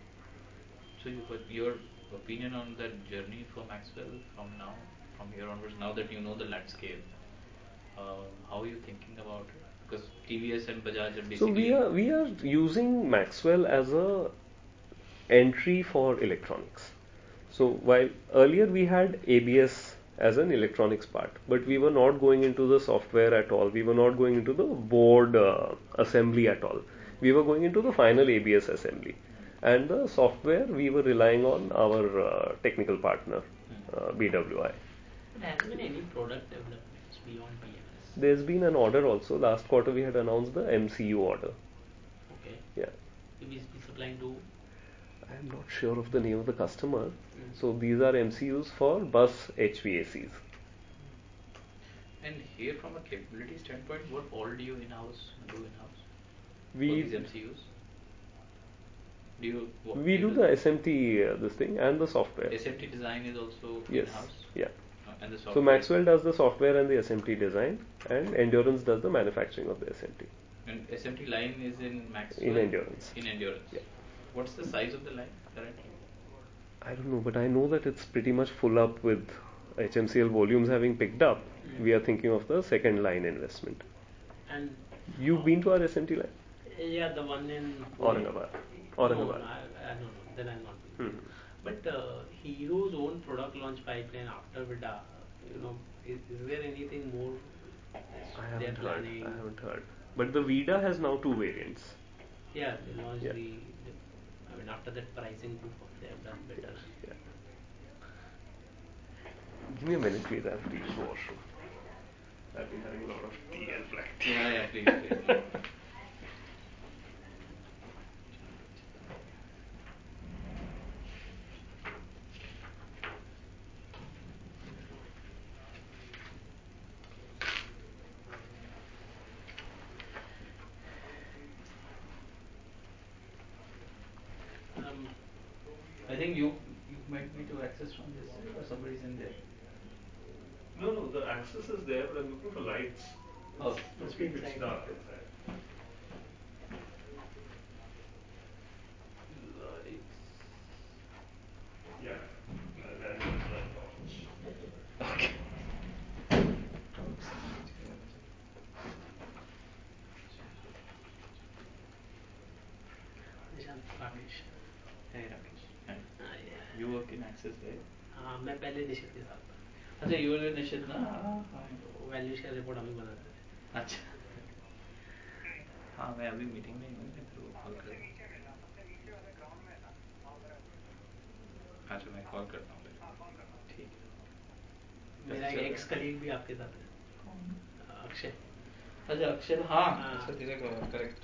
So you, but your opinion on that journey for Maxwell from now, from here onwards, now that you know the landscape, uh, how are you thinking about it? Because T V S and Bajaj are basically. So we are we are using Maxwell as a entry for electronics. So while earlier we had A B S as an electronics part, but we were not going into the software at all. We were not going into the board uh, assembly at all. We were going into the final A B S assembly. And the software we were relying on our uh, technical partner, uh, B W I. But has there been any product developments beyond B M S? There's been an order also. Last quarter we had announced the M C U order. Okay. Yeah. You will be supplying to. I'm not sure of the name of the customer. Mm. So these are M C Us for bus H V A Cs. And here, from a capability standpoint, what all do you in-house do in-house for We these M C Us? Do you what, we you do the S M T uh, this thing and the software. S M T design is also Yes. in-house. Yeah. Uh, And the So software. Maxwell does the software and the S M T design, and Endurance does the manufacturing of the S M T. And S M T line is in Maxwell. In Endurance. In Endurance. Yeah. What's the size of the line currently? I don't know, but I know that it's pretty much full up with H M C L volumes having picked up. Mm. We are thinking of the second line investment. And You've been to our S M T line? yeah, the one in Pune. Aurangabad. No, Aurangabad. no, I, I don't know. Then I'll not be. Hmm. But uh, Hero's own product launch pipeline after Vida, you know, is, is there anything more I they're haven't heard. planning? I haven't heard. But the Vida has now two variants. Yeah, they launched Yeah. the, the. I mean, after that pricing proof, they have done better. Yeah. Give me a minute, please. I have to reach the washroom. I've been having a lot of tea and black tea. Yeah, yeah, please, please. No. Um, I think you you might need to access from this side or somebody's in there. No, no, the access is there, but I'm looking for lights. Oh, must be inside. inside. Lights. Yeah, I'll have a torch. okay. Nishant Rakesh Hey Rakesh. Hi. हाँ ये You work in Access, right? हाँ मैं पहले निशित के साथ था अच्छा you were Nishit ना? हाँ हाँ. वैल्यू शेयर रिपोर्ट हम ही बनाते थे अच्छा. हाँ मैं अभी मीटिंग में ही हूँ मैं तेरे को कॉल करूँ. अच्छा मैं कॉल करता हूँ तेरे को. ठीक है. मेरा एक एक्स कलीग भी आपके साथ है कौन? अक्षय अच्छा अक्षर हाँ. हाँ. अच्छा तेरे को करेक्ट.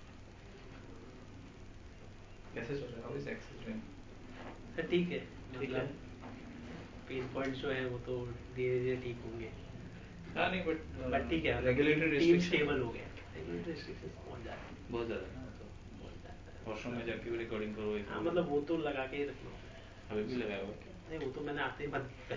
कैसे चल रहा है? How is Access doing? Sir ठीक है ठीक है. मतलब पेन पॉइंट्स जो है वो तो धीरे धीरे ठीक होंगे हाँ नहीं बट बट ठीक है रेगुलेटरी टीम रिस्ट्रिक्शन स्टेबल हो गया रेगुलेटरी रिस्ट्रिक्शंस पहुंच जाते हैं बहुत ज़्यादा है ना वो तो. पहुंच जाता है वॉशरूम में जाके भी रिकॉर्डिंग करो. हाँ मतलब वो तो लगा के ही रखना होता है अभी भी लगाया हुआ क्या? नहीं वो तो मैंने आते ही बंद किया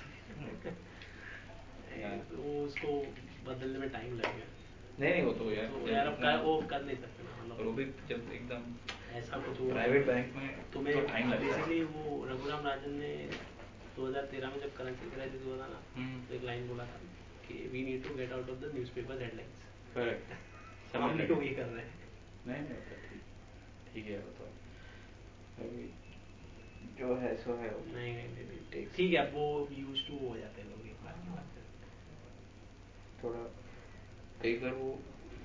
हाँ. वो उसको बदलने में टाइम लगेगा नहीं नहीं वो तो यार तो जब यार अब अपना- कर, वो कर नहीं सकते ना और वो मतलब भी जब एकदम ऐसा कुछ हुआ प्राइवेट बैंक में तुम्हें तो टाइम लगता है. बेसिकली वो रघुराम राजन ने दो हज़ार तेरह में जब करेंसी क्राइसिस हुआ था ना हम्म. तो एक लाइन बोला था कि we need to get out of the newspaper headlines correct. हम भी वही कर रहे हैं नहीं नहीं वो तो ठीक ठीक है वो तो अभी जो है सो है वो. नहीं नहीं नहीं, नहीं ठीक- ठीक है अब वो यूज टू हो जाते हैं लोग एक बार की बात करते हैं थोड़ा कई बार वो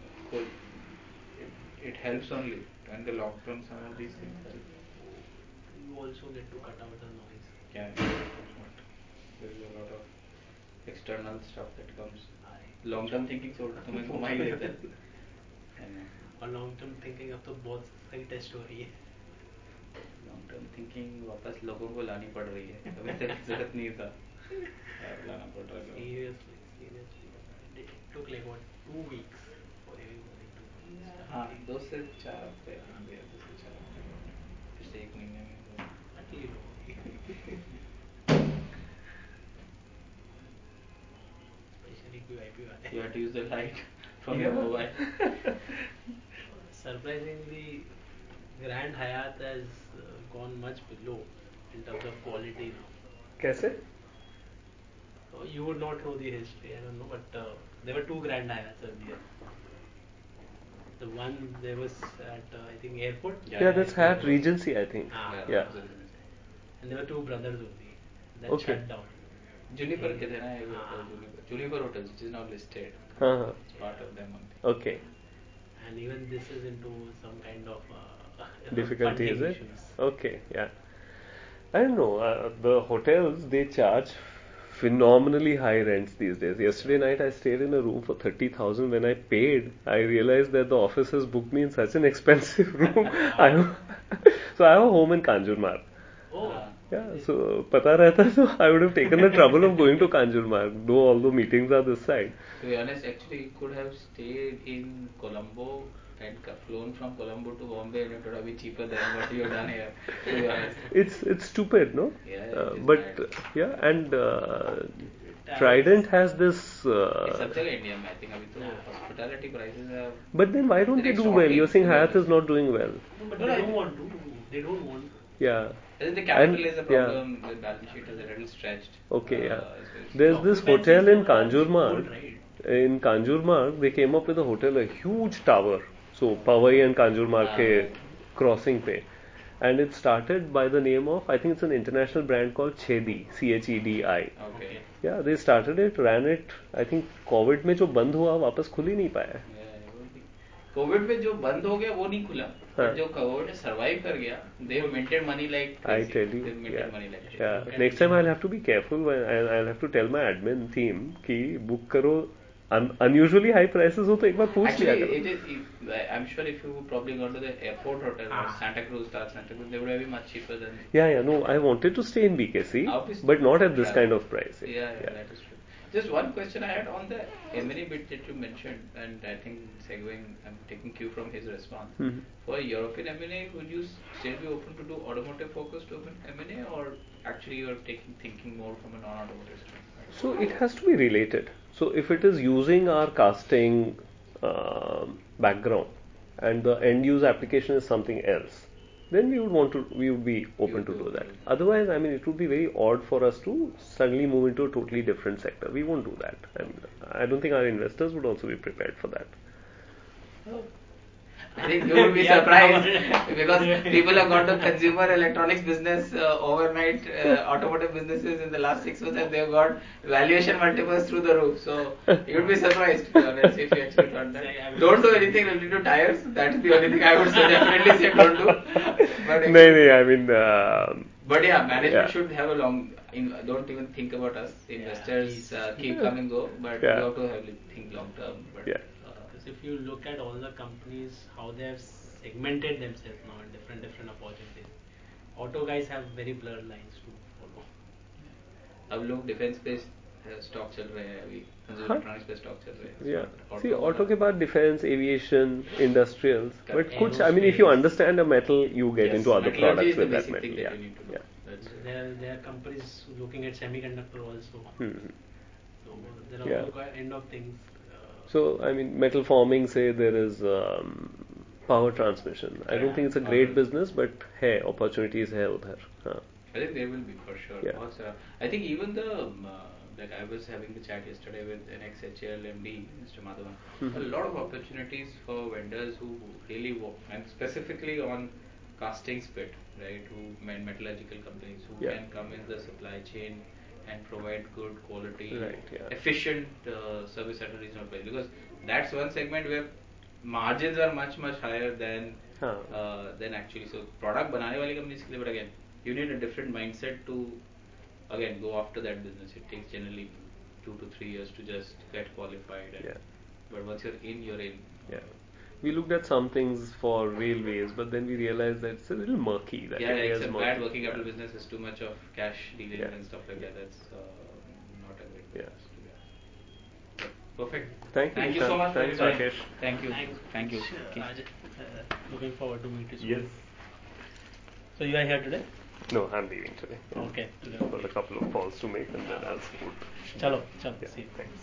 it helps only and the long term some of these things help. You also get to cut out the noise क्या है there is a lot of external stuff that comes. Long term thinking छोड़ तुम्हें घुमा ही देता है. और long term thinking अब तो बहुत सही टेस्ट हो रही है लॉन्ग टर्म थिंकिंग वापस लोगों को लानी पड़ रही है. अभी तक जरूरत नहीं था अब लाना पड़ रहा है. Seriously seriously it took like what two weeks for everybody to हाँ दो से चार हफ्ते आई थिंक दो से चार हफ्ते पिछले एक महीने में तो अटली लो स्पेशली क्यूआईपी वाले you have to use the light from your mobile. Surprisingly, Grand Hyatt has uh, gone much below in terms of quality now. कैसे? Oh, you would not know the history, I don't know, but uh, there were two Grand Hyatts earlier. The one there was at uh, I think airport. Yeah, yeah that's Hyatt Regency, I think. Ah, yeah. And there were two brothers only. That Okay. shut down. Juniper के थे ना एक हाँ. hotel Juniper Juniper Hotel which is now listed. हाँ हाँ. It's part of them only. Okay. And even this is into some kind of uh, Difficulty is funding it? issues. Okay, yeah. I don't know. Uh, the hotels they charge phenomenally high rents these days. Yesterday night I stayed in a room for thirty thousand. When I paid, I realized that the office has booked me in such an expensive room. I so I have a home in Kanjurmarg. Oh. Yeah, so पता रहता so I would have taken the trouble of going to Kanjurmarg, though all the meetings are this side. To be honest, actually, you could have stayed in Colombo and co- flown from Colombo to Bombay, and it would have been cheaper than what you have done here. To be honest. It's it's stupid, no? Yeah, it Uh, is but mad. uh, yeah, and uh, Trident has this. Uh, It's सबसे India में I think अभी तो hospitality prices are. but then why don't they It's do well? You're saying shocking. Hyatt is not doing well. No, but No, they I don't think- want to. They don't want to. Yeah. I think the capital And- is a yeah. problem. The balance sheet is a little stretched. Okay, Uh, yeah. so it's- There's this Occupancy hotel in is not Kanjurmarg. good, right? In Kanjurmarg, they came up with a hotel, a huge tower. So Powai and Kanjurmarg ke crossing pe. And it started by the name of, I think it's an international brand called Chedi, C H E D I. Okay. Yeah, they started it, ran it. I think COVID में जो बंद हुआ वापस खुल ही नहीं पाया. Covid में जो बंद हो गया वो नहीं खुला हाँ. पर जो कोविड में सरवाइव कर गया they maintain money like I tell you, they maintain yeah, money like yeah. Next time I'll have to be careful when I'll, I'll have to tell my admin team कि book करो un, unusually high prices हो तो एक बार पूछ लिया Actually, करो. it is. If, I'm sure if you probably gone to the airport hotel or Santa Cruz, Star Santa Cruz, they would have been much cheaper than. Yeah, yeah. No, I wanted to stay in B K C, Obviously. but not at this Yeah. kind of price. Yeah, yeah, that is true. Just one question I had on the M and A bit that you mentioned, and I think segueing, I'm taking cue from his response. Mhm. For European M and A, would you still be open to do automotive focused M and A, or actually you're taking thinking more from a non-automotive standpoint? So it has to be related. So if it is using our casting um background and the end use application is something else, then we would want to, we would be open to do that. Otherwise, I mean, it would be very odd for us to suddenly move into a totally different sector. We won't do that, and I don't think our investors would also be prepared for that. I think you would be Yeah, surprised because people have gone to consumer electronics business uh, overnight, uh, automotive businesses in the last six months, and they've got valuation multiples through the roof. So you'd be surprised, to be honest, if you actually thought that. Don't do anything related to tires. That's the only thing I would say. Definitely say don't do. But No, no, I mean, uh, But yeah, management Yeah. should have a long. In, don't even think about us. Investors uh, keep come and go, but Yeah. you have to have think long term. But Yeah. uh, Because if you look at all the companies, how they have segmented themselves now in different different opportunities, auto guys have very blurred lines to follow. अब लोग defence पे stock चल रहे हैं अभी consumer हाँ. Electronics पे stock चल रहे हैं yeah. Auto See, auto वाला- के बाद defense, aviation, industrials. But Correct. कुछ, I mean, if you Aerospace. understand a metal, you get Yes, into other metallurgy is products the with that basic metal. thing that Yeah. you need to know. Yeah. That's There, there are companies looking at semiconductor also. Hmm. So there are Yeah. all kind end of things. Uh, So, I mean, metal forming, say there is um, power transmission. I don't think it's a great business, but hey, opportunities hai udhar. Huh. I think there will be for sure. Yeah. Also, I think even the um, uh, like I was having the chat yesterday with an ex H A L M D, Mister Madhavan. Mhm. A lot of opportunities for vendors who really work, and specifically on casting spit, right? Who man metallurgical companies who Yeah. can come in the supply chain and provide good quality, Right, yeah. efficient uh, service at a reasonable price. Because that's one segment where margins are much much higher than Huh. uh, than actually. So product बनाने वाली companies के लिए, but again, you need a different mindset to again go after that business. It takes generally two to three years to just get qualified. And, Yeah. But once you're in, you're in. Yeah. We looked at some things for railways, but then we realized that it's a little murky. That Yeah, area it's is a murky. bad working capital Yeah. business. It's too much of cash dealing Yeah. and stuff like that. That's uh, not a great Yeah. business to be honest. But perfect. Thank you, Thank you so Nishant. much for Thanks, your time. Rakesh. Thank you. Thanks. Thank you. Uh, Okay. Raj- uh, looking forward to meet you soon. Yes. So you are here today? No, I'm leaving today. Okay. I've got a couple of calls to make and then I'll scoot. Chalo, chalo. Yeah, See you. thanks.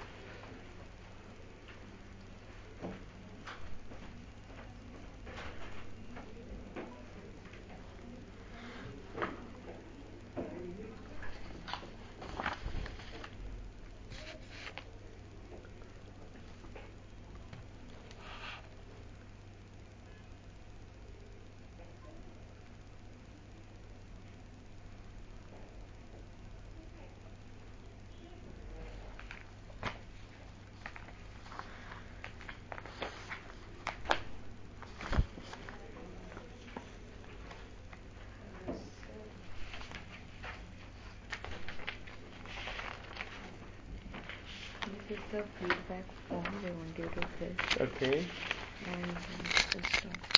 This is the feedback form they want you to fill. Okay. And uh, just, uh,